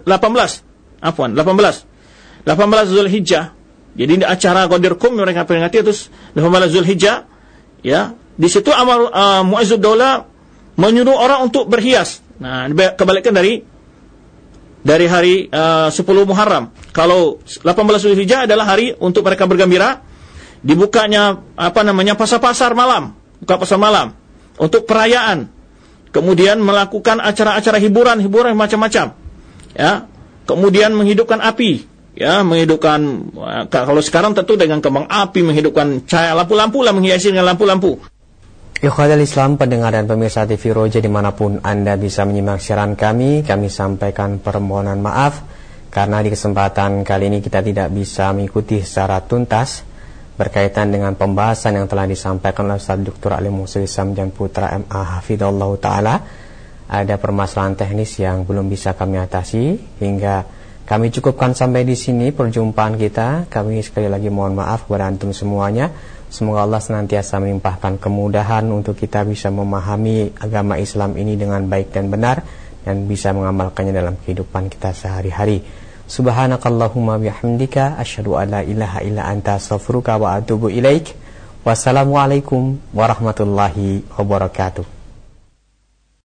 18 Zulhijjah. Jadi di acara Ghadir Qum mereka peringati itu 18 Zulhijjah ya. Di situ Mu'izz ad-Daulah menyuruh orang untuk berhias. Nah, kebalikan dari hari 10 Muharram. Kalau 18 Zulhijjah adalah hari untuk mereka bergembira, dibukanya pasar-pasar malam, buka pasar malam untuk perayaan. Kemudian melakukan acara-acara hiburan macam-macam. Ya. Kemudian menghidupkan api, ya, kalau sekarang tentu dengan kembang api, menghidupkan cahaya lampu-lampu lah, menghiasi dengan lampu-lampu. Ikhwatal Islam, pendengar dan pemirsa TV Roja dimanapun Anda bisa menyimak siaran kami sampaikan permohonan maaf karena di kesempatan kali ini kita tidak bisa mengikuti secara tuntas berkaitan dengan pembahasan yang telah disampaikan oleh Ustaz Dr. Ali Musa Samjan Putra MA Hafidhullah Ta'ala. Ada permasalahan teknis yang belum bisa kami atasi hingga kami cukupkan sampai di sini perjumpaan kita. Kami sekali lagi mohon maaf kepada antum semuanya. Semoga Allah senantiasa melimpahkan kemudahan untuk kita bisa memahami agama Islam ini dengan baik dan benar dan bisa mengamalkannya dalam kehidupan kita sehari-hari. Subhanakallahumma bihamdika asyhadu an la ilaha illa anta astaghfiruka wa atubu ilaik. Wassalamualaikum warahmatullahi wabarakatuh.